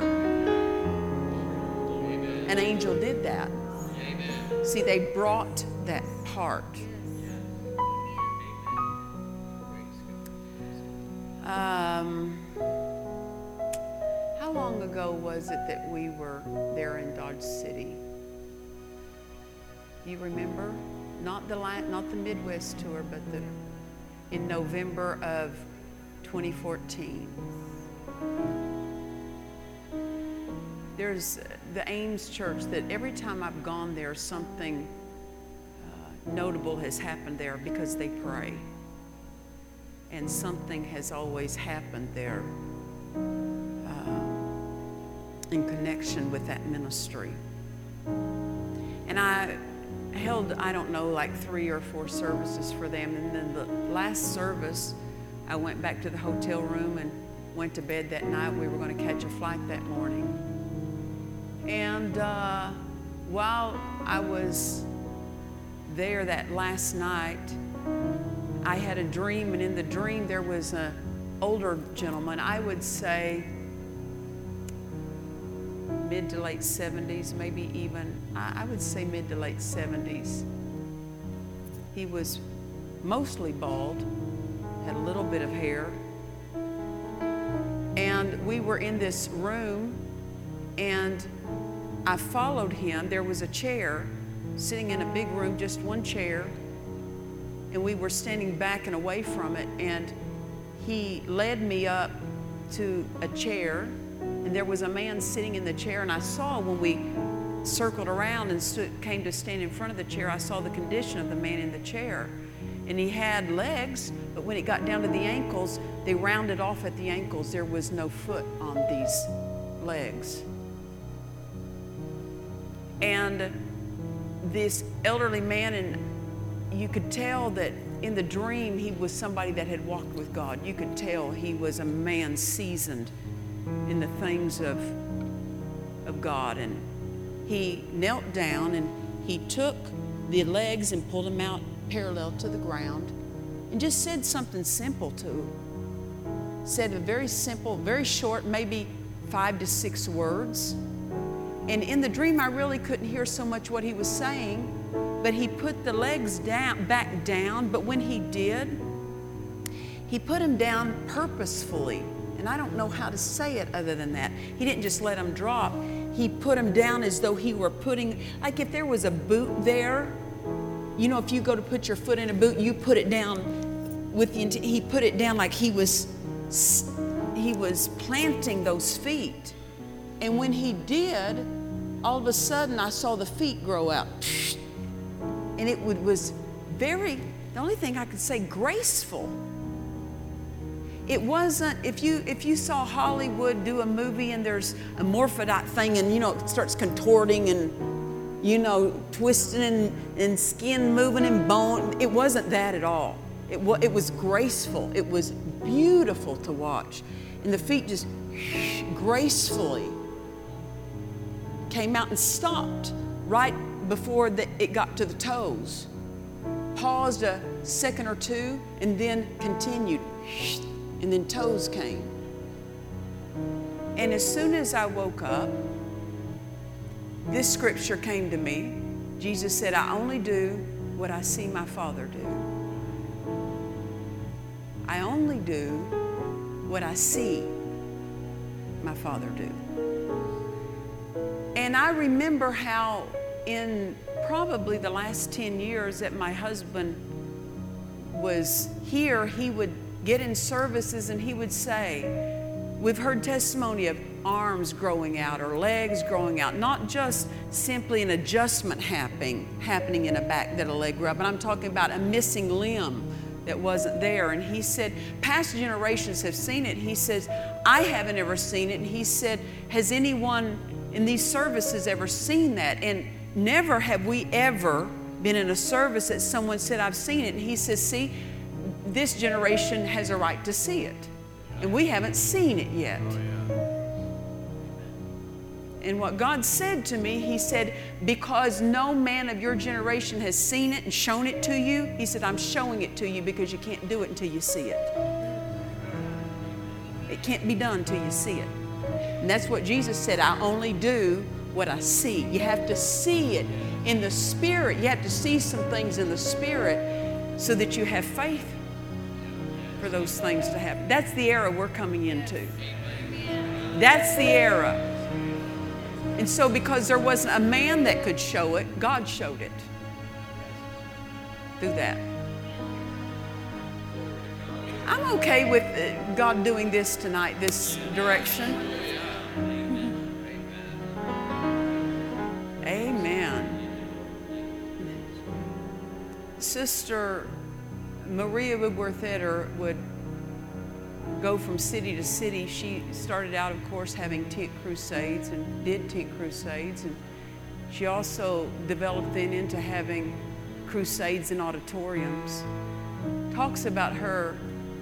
An angel did that. See, they brought that heart. How long ago was it that we were there in Dodge City? You remember? Not the Midwest tour, but in November of 2014. There's the Ames Church that every time I've gone there, something notable has happened there because they pray. And something has always happened there in connection with that ministry. And I held, I don't know, like 3 or 4 services for them. And then the last service, I went back to the hotel room and went to bed that night. We were going to catch a flight that morning. And while I was there that last night, I had a dream, and in the dream there was an older gentleman, I would say mid to late 70s, maybe even, I would say mid to late 70s. He was mostly bald, had a little bit of hair, and we were in this room, and I followed him. There was a chair sitting in a big room, just one chair, and we were standing back and away from it, and he led me up to a chair, and there was a man sitting in the chair, and I saw when we circled around and came to stand in front of the chair, I saw the condition of the man in the chair. And he had legs, but when it got down to the ankles, they rounded off at the ankles. There was no foot on these legs. And this elderly man, and you could tell that in the dream he was somebody that had walked with God. You could tell he was a man seasoned in the things of God. And he knelt down and he took the legs and pulled them out parallel to the ground and just said something simple to him. Said a very simple, very short, maybe 5 to 6 words. And in the dream, I really couldn't hear so much what he was saying, but he put the legs back down. But when he did, he put them down purposefully. And I don't know how to say it other than that. He didn't just let them drop. He put them down as though he were putting, like if there was a boot there, you know, if you go to put your foot in a boot, you put it down with the intent. He put it down like he was planting those feet. And when he did, all of a sudden I saw the feet grow out. And it was very, the only thing I could say, graceful. It wasn't, if you saw Hollywood do a movie and there's a morphodite thing and, you know, it starts contorting and, you know, twisting and skin moving and bone, it wasn't that at all. It was graceful. It was beautiful to watch. And the feet just gracefully came out and stopped right before it got to the toes. Paused a second or two and then continued. And then toes came. And as soon as I woke up, this scripture came to me. Jesus said, I only do what I see my Father do. do what I see my Father do. And I remember how in probably the last 10 years that my husband was here, he would get in services and he would say, we've heard testimony of arms growing out or legs growing out, not just simply an adjustment happening in a back that a leg grew up, but I'm talking about a missing limb that wasn't there. And he said, past generations have seen it. He says, I haven't ever seen it. And he said, has anyone in these services ever seen that? And never have we ever been in a service that someone said, I've seen it. And he says, see, this generation has a right to see it. And we haven't seen it yet. And what God said to me, He said, because no man of your generation has seen it and shown it to you, He said, I'm showing it to you because you can't do it until you see it. It can't be done until you see it. And that's what Jesus said, I only do what I see. You have to see it in the Spirit. You have to see some things in the Spirit so that you have faith for those things to happen. That's the era we're coming into. That's the era. And so because there wasn't a man that could show it, God showed it through that. I'm okay with God doing this tonight, this direction. Amen. Sister Maria Woodworth-Eder would go from city to city. She started out, of course, having tent crusades and did tent crusades. And she also developed then into having crusades in auditoriums. Talks about her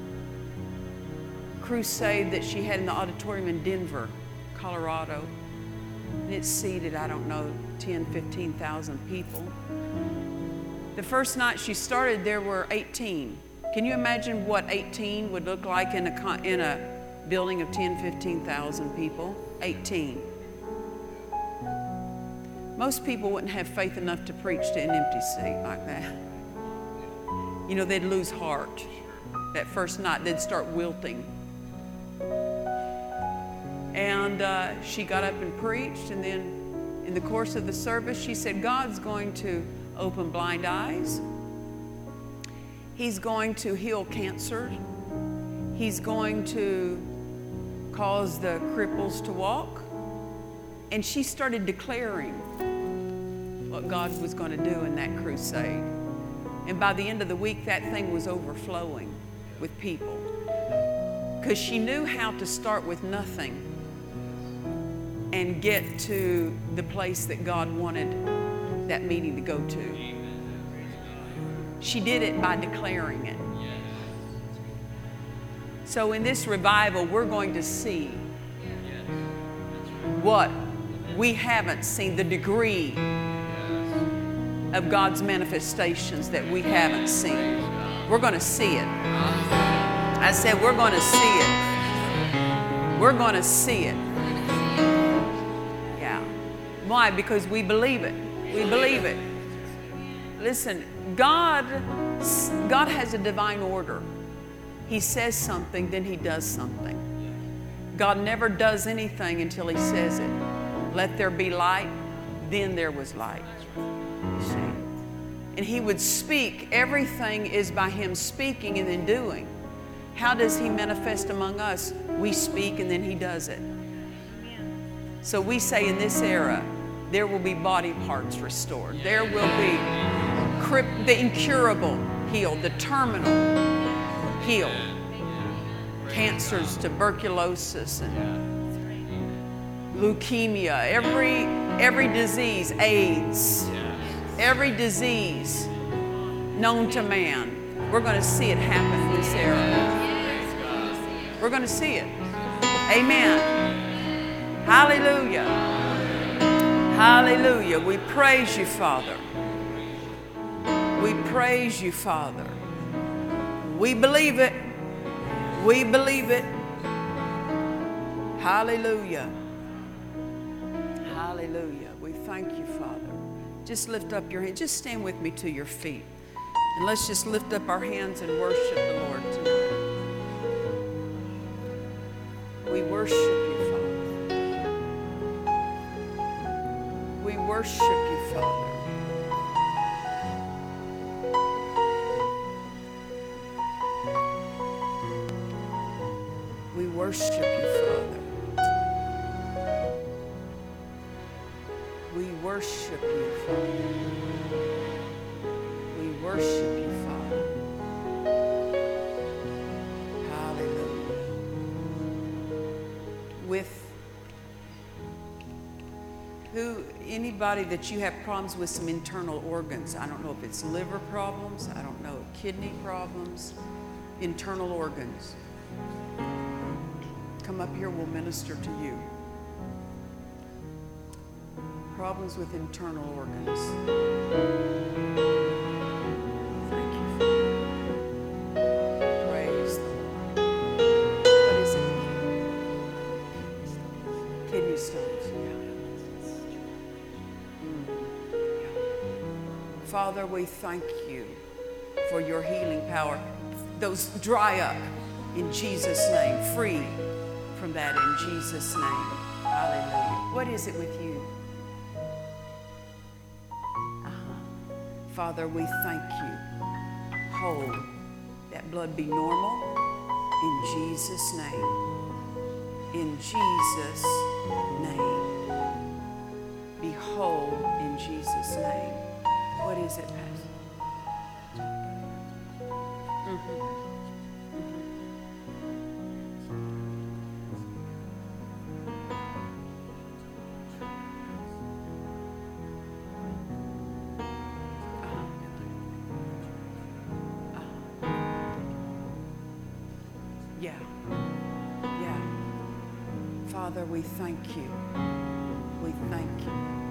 crusade that she had in the auditorium in Denver, Colorado. And it seated, I don't know, 10, 15,000 people. The first night she started, there were 18. Can you imagine what 18 would look like in a building of 10, 15,000 people? 18. Most people wouldn't have faith enough to preach to an empty seat like that. You know, they'd lose heart. That first night, they'd start wilting. And she got up and preached, and then in the course of the service, she said, God's going to open blind eyes. He's going to heal cancer. He's going to cause the cripples to walk. And she started declaring what God was going to do in that crusade. And by the end of the week, that thing was overflowing with people. Because she knew how to start with nothing and get to the place that God wanted that meeting to go to. She did it by declaring it. So in this revival, we're going to see what we haven't seen, the degree of God's manifestations that we haven't seen. We're going to see it. I said, we're going to see it. We're going to see it. Yeah. Why? Because we believe it. We believe it. Listen, God has a divine order. He says something, then He does something. God never does anything until He says it. Let there be light, then there was light. You see? And He would speak. Everything is by Him speaking and then doing. How does He manifest among us? We speak and then He does it. So we say in this era, there will be body parts restored. There will be the incurable healed, the terminal healed. Cancers, tuberculosis, and leukemia, every disease, AIDS, every disease known to man. We're going to see it happen in this era. We're going to see it. Amen. Hallelujah. Hallelujah. We praise You, Father. We praise You, Father. We believe it. We believe it. Hallelujah. Hallelujah. We thank You, Father. Just lift up your hand. Just stand with me to your feet. And let's just lift up our hands and worship the Lord tonight. We worship you, Father. We worship you, Father. We worship you, Father. We worship you, Father. We worship you, Father. Hallelujah. With anybody that you have problems with some internal organs, I don't know if it's liver problems, I don't know, kidney problems, internal organs. Come up here, we'll minister to you. Problems with internal organs. Thank you, Father. Praise the Lord. What is it? Kidney stones, yeah. Father, we thank you for your healing power. Those dry up in Jesus' name. Free from that in Jesus' name. Hallelujah. What is it with you? Father, we thank you. Whole. That blood be normal in Jesus' name. In Jesus' name. Be whole in Jesus' name. What is it, Pastor? Yeah. Yeah. Father, we thank you. We thank you.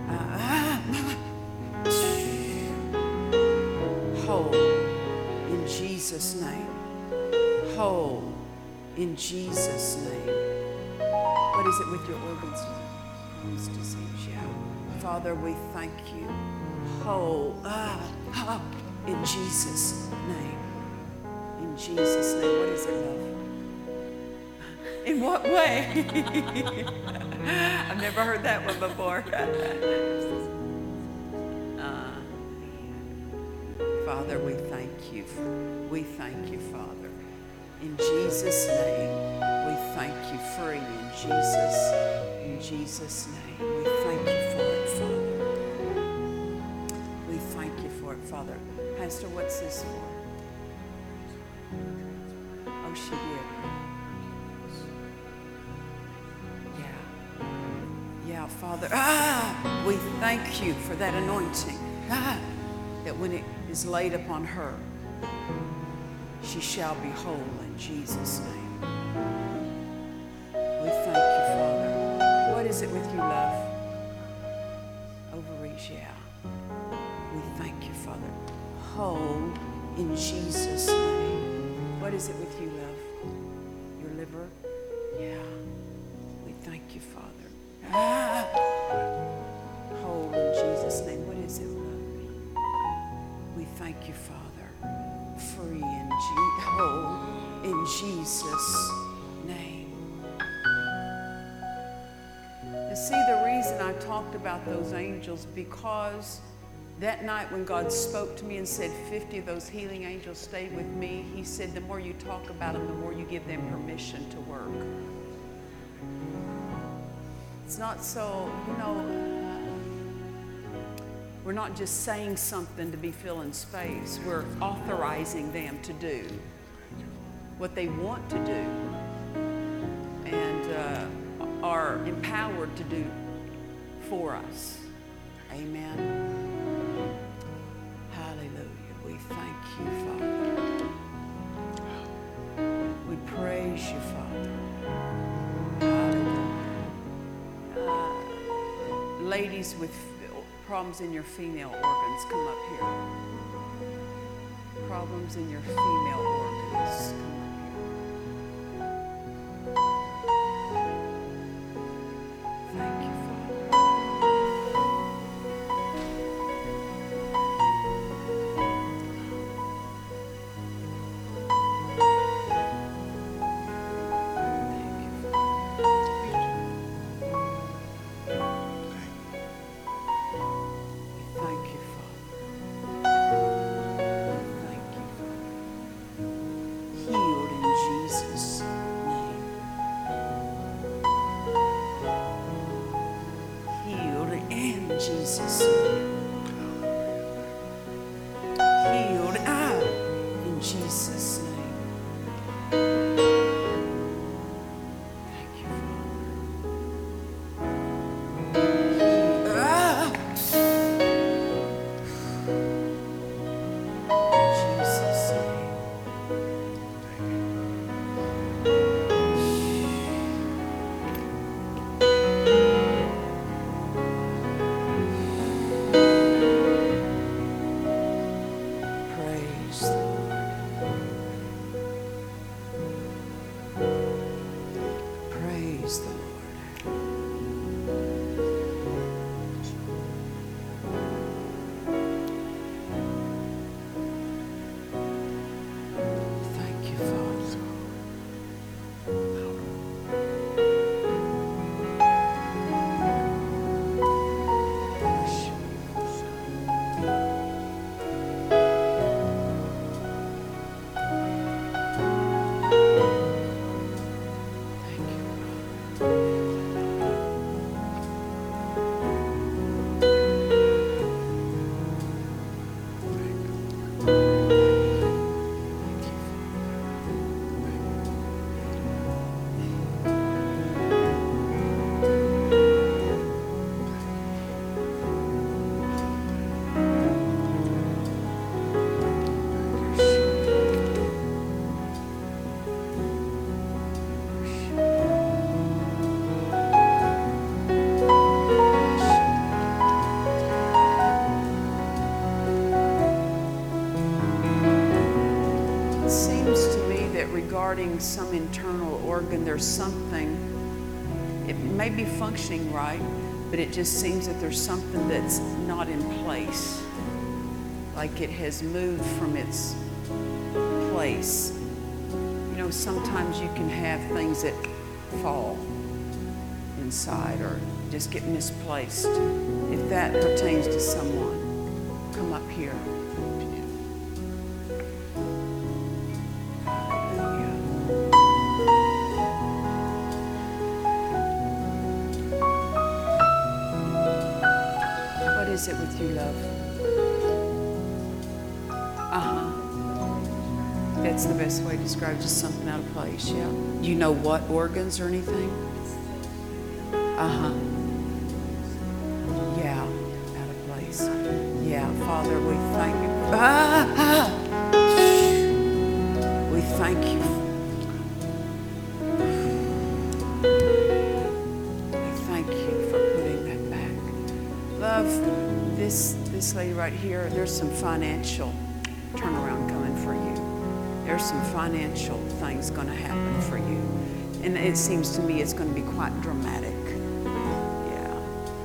Whole in Jesus' name. Whole in Jesus' name. What is it with your organs? Crohn's disease, yeah. Father, we thank you. Whole in Jesus' name. In Jesus' name. What is it, love? In what way? I've never heard that one before. Father, we thank you. We thank you, Father. In Jesus' name, we thank you free. In Jesus' name, we thank you for it, Father. We thank you for it, Father. Pastor, what's this for? Oh, she did. Yeah, Father, we thank you for that anointing, that when it is laid upon her, she shall be whole in Jesus' name. We thank you, Father. What is it with you, love? Ovaries, yeah. We thank you, Father. Whole in Jesus' name. What is it with you, love? Your liver? Yeah. We thank you, Father. Whole in Jesus' name. What is it, love? We thank you, Father. Free in whole in Jesus' name. You see, the reason I talked about those angels, because that night when God spoke to me and said 50 of those healing angels stayed with me, he said the more you talk about them, the more you give them permission to work. It's not so, we're not just saying something to be filling space. We're authorizing them to do what they want to do and are empowered to do for us. Amen. Hallelujah. We thank you, Father. We praise you, Father. Hallelujah. Ladies with problems in your female organs, come up here. Problems in your female organs, come up here. Thank you, Father. seems to me that regarding some internal organ, there's something, it may be functioning right, but it just seems that there's something that's not in place. Like it has moved from its place. You know, sometimes you can have things that fall inside or just get misplaced. If that pertains to someone, come up here. Hallelujah. What is it with you, love? That's the best way to describe it, just something out of place, yeah. Do you know what organs or anything? Yeah, out of place. Yeah, Father, we thank you. We thank you. We thank you for putting that back. Love, this lady right here, there's some financial turnaround coming for you. There's some financial things going to happen for you. And it seems to me it's going to be quite dramatic. Yeah.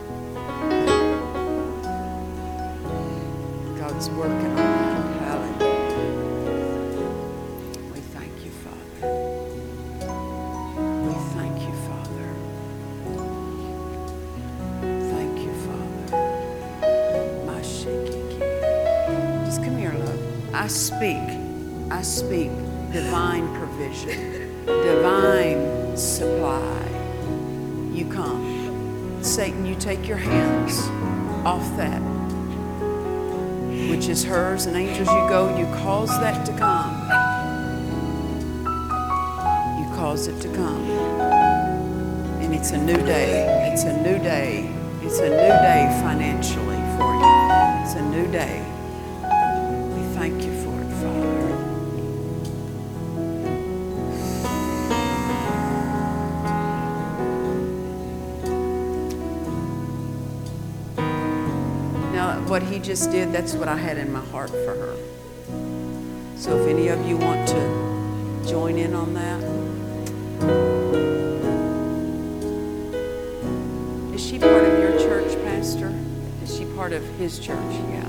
God's working on that. Hallelujah. We thank you, Father. We thank you, Father. Thank you, Father. Just come here, love. I speak divine provision, divine supply. You come. Satan, you take your hands off that which is hers, and angels, you go, you cause that to come. You cause it to come. And it's a new day. It's a new day. It's a new day financially for you. It's a new day. We thank you for it, Father. What he just did, that's what I had in my heart for her. So if any of you want to join in on that. Is she part of your church, Pastor? Is she part of his church? Yeah.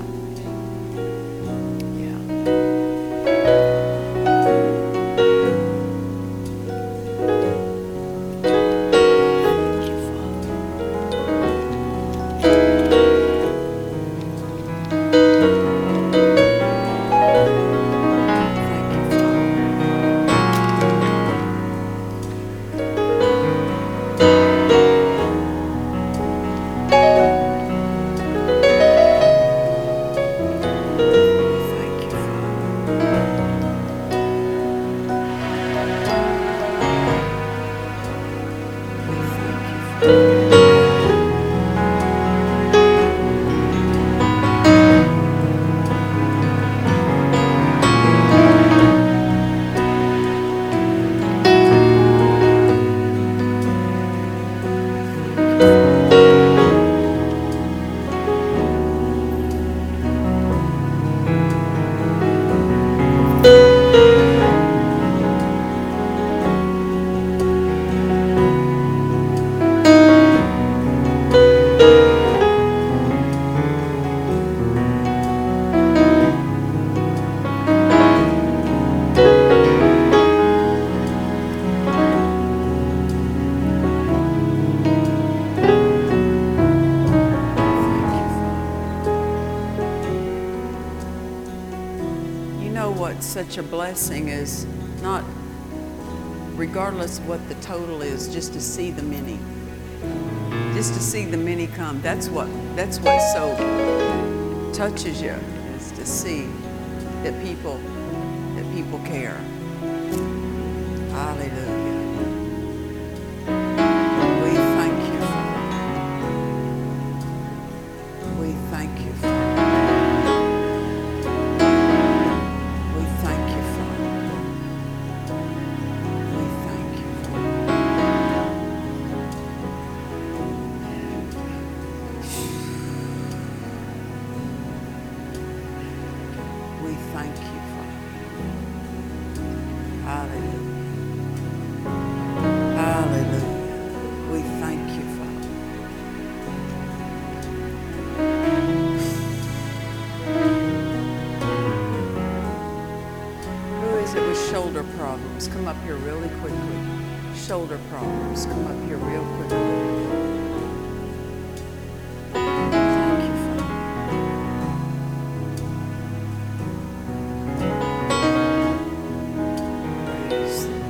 Such a blessing is not, regardless of what the total is, just to see the many. Just to see the many come. That's what so touches you, is to see that people care. Hallelujah. We thank you, Father. We thank you, Father. shoulder problems, come up here really quickly. Shoulder problems, come up here real quickly. Thank you, Father. Praise the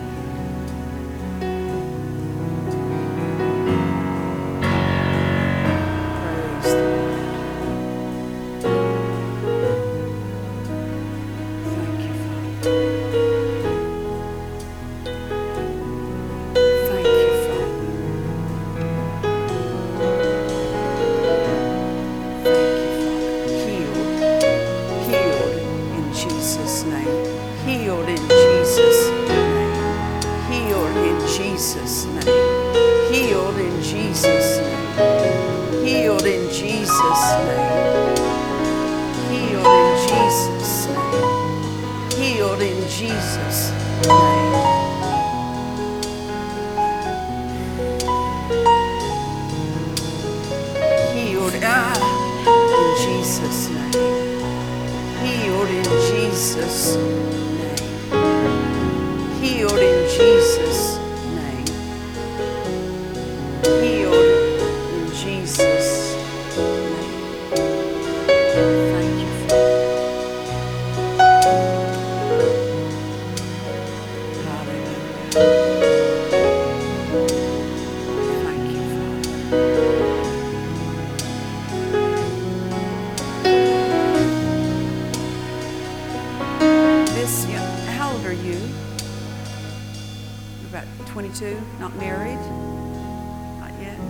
Praise the Thank you, Father. Thank you, Father. Thank you, Father. Healed in Jesus' name. Healed in Jesus' name. Healed in Jesus' name. Healed in Jesus' name. Healed in Jesus' name. Healed in Jesus' name. Healed in Jesus' name. Healed in Jesus' name. Healed in Jesus' name. Healed in Jesus' name. Healed in Jesus' name. Thank you, Father. Hallelujah. Thank you, Father. How old are you? About 22, not married? Not yet?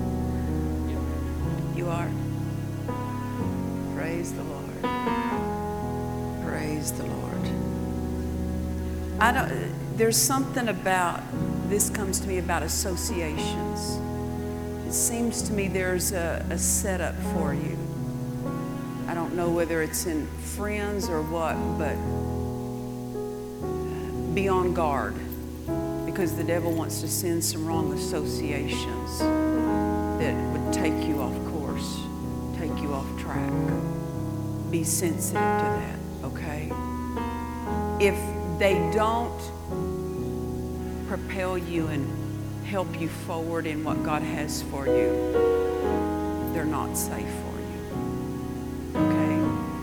You are? Praise the Lord. Praise the Lord. There's something about, this comes to me about associations. It seems to me there's a setup for you. I don't know whether it's in friends or what, but be on guard, because the devil wants to send some wrong associations that would take you off course, take you off track. Be sensitive to that, okay? If they don't propel you and help you forward in what God has for you, they're not safe for you, okay?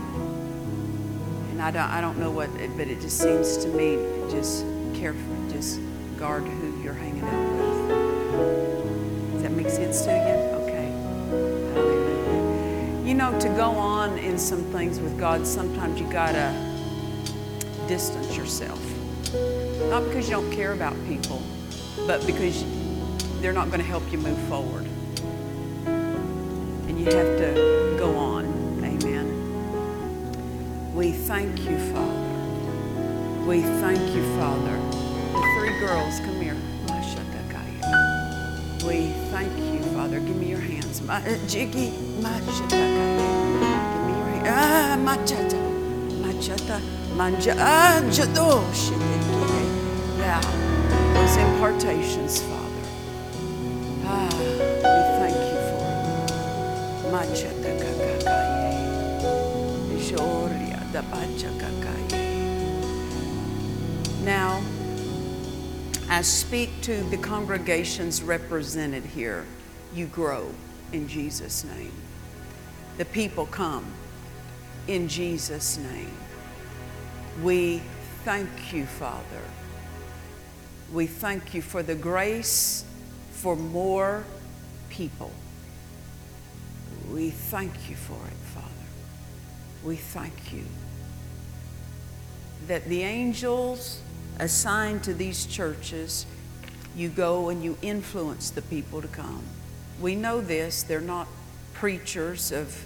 And I don't know what, but it just seems to me, just careful, just guard who you're hanging out with. Does that make sense to you? Okay. Hallelujah. You know, to go on in some things with God, sometimes you gotta distance yourself. Not because you don't care about people, but because they're not going to help you move forward. And you have to go on. Amen. We thank you, Father. We thank you, Father. The three girls, come here. We thank you, Father. Give me your hands. Jiggy, give me your hands. Yeah, those impartations, Father. We thank you for it. Now, I speak to the congregations represented here. You grow in Jesus' name. The people come in Jesus' name. We thank you, Father. We thank you for the grace for more people. We thank you for it, Father. We thank you that the angels assigned to these churches, you go and you influence the people to come. We know this. They're not preachers of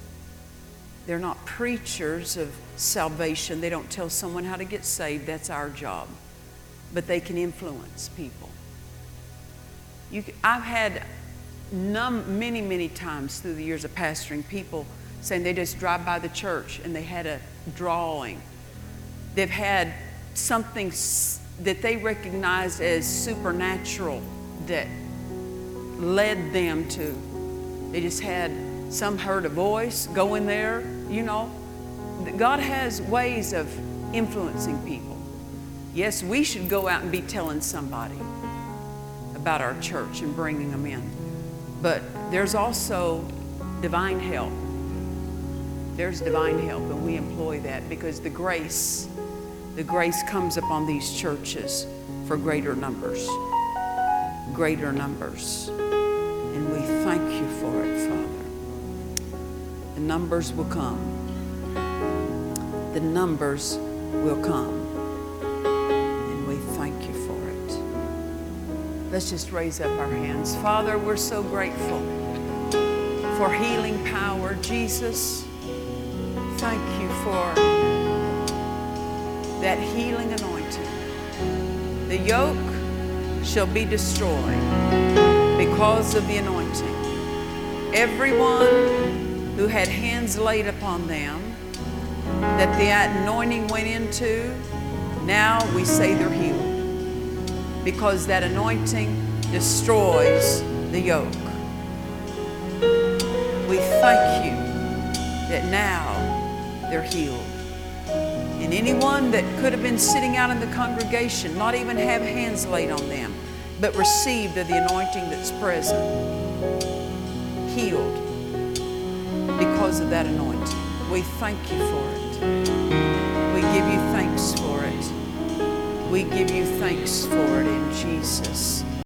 salvation. They don't tell someone how to get saved. That's our job. But they can influence people. I've had many times through the years of pastoring, people saying they just drive by the church and they had a drawing. They've had something that they recognized as supernatural that led them to. They just had, some heard a voice, go in there, you know. God has ways of influencing people. Yes, we should go out and be telling somebody about our church and bringing them in. But there's also divine help. There's divine help, and we employ that because the grace comes upon these churches for greater numbers. Greater numbers. And we thank you for it, Father. The numbers will come. The numbers will come. And we thank you for it. Let's just raise up our hands. Father, we're so grateful for healing power. Jesus, thank you for that healing anointing. The yoke shall be destroyed because of the anointing. Everyone who had hands laid upon them that the anointing went into, now we say they're healed because that anointing destroys the yoke. We thank you that now they're healed. And anyone that could have been sitting out in the congregation, not even have hands laid on them, but received of the anointing that's present, healed because of that anointing. We thank you for it. We give you thanks for it. We give you thanks for it in Jesus'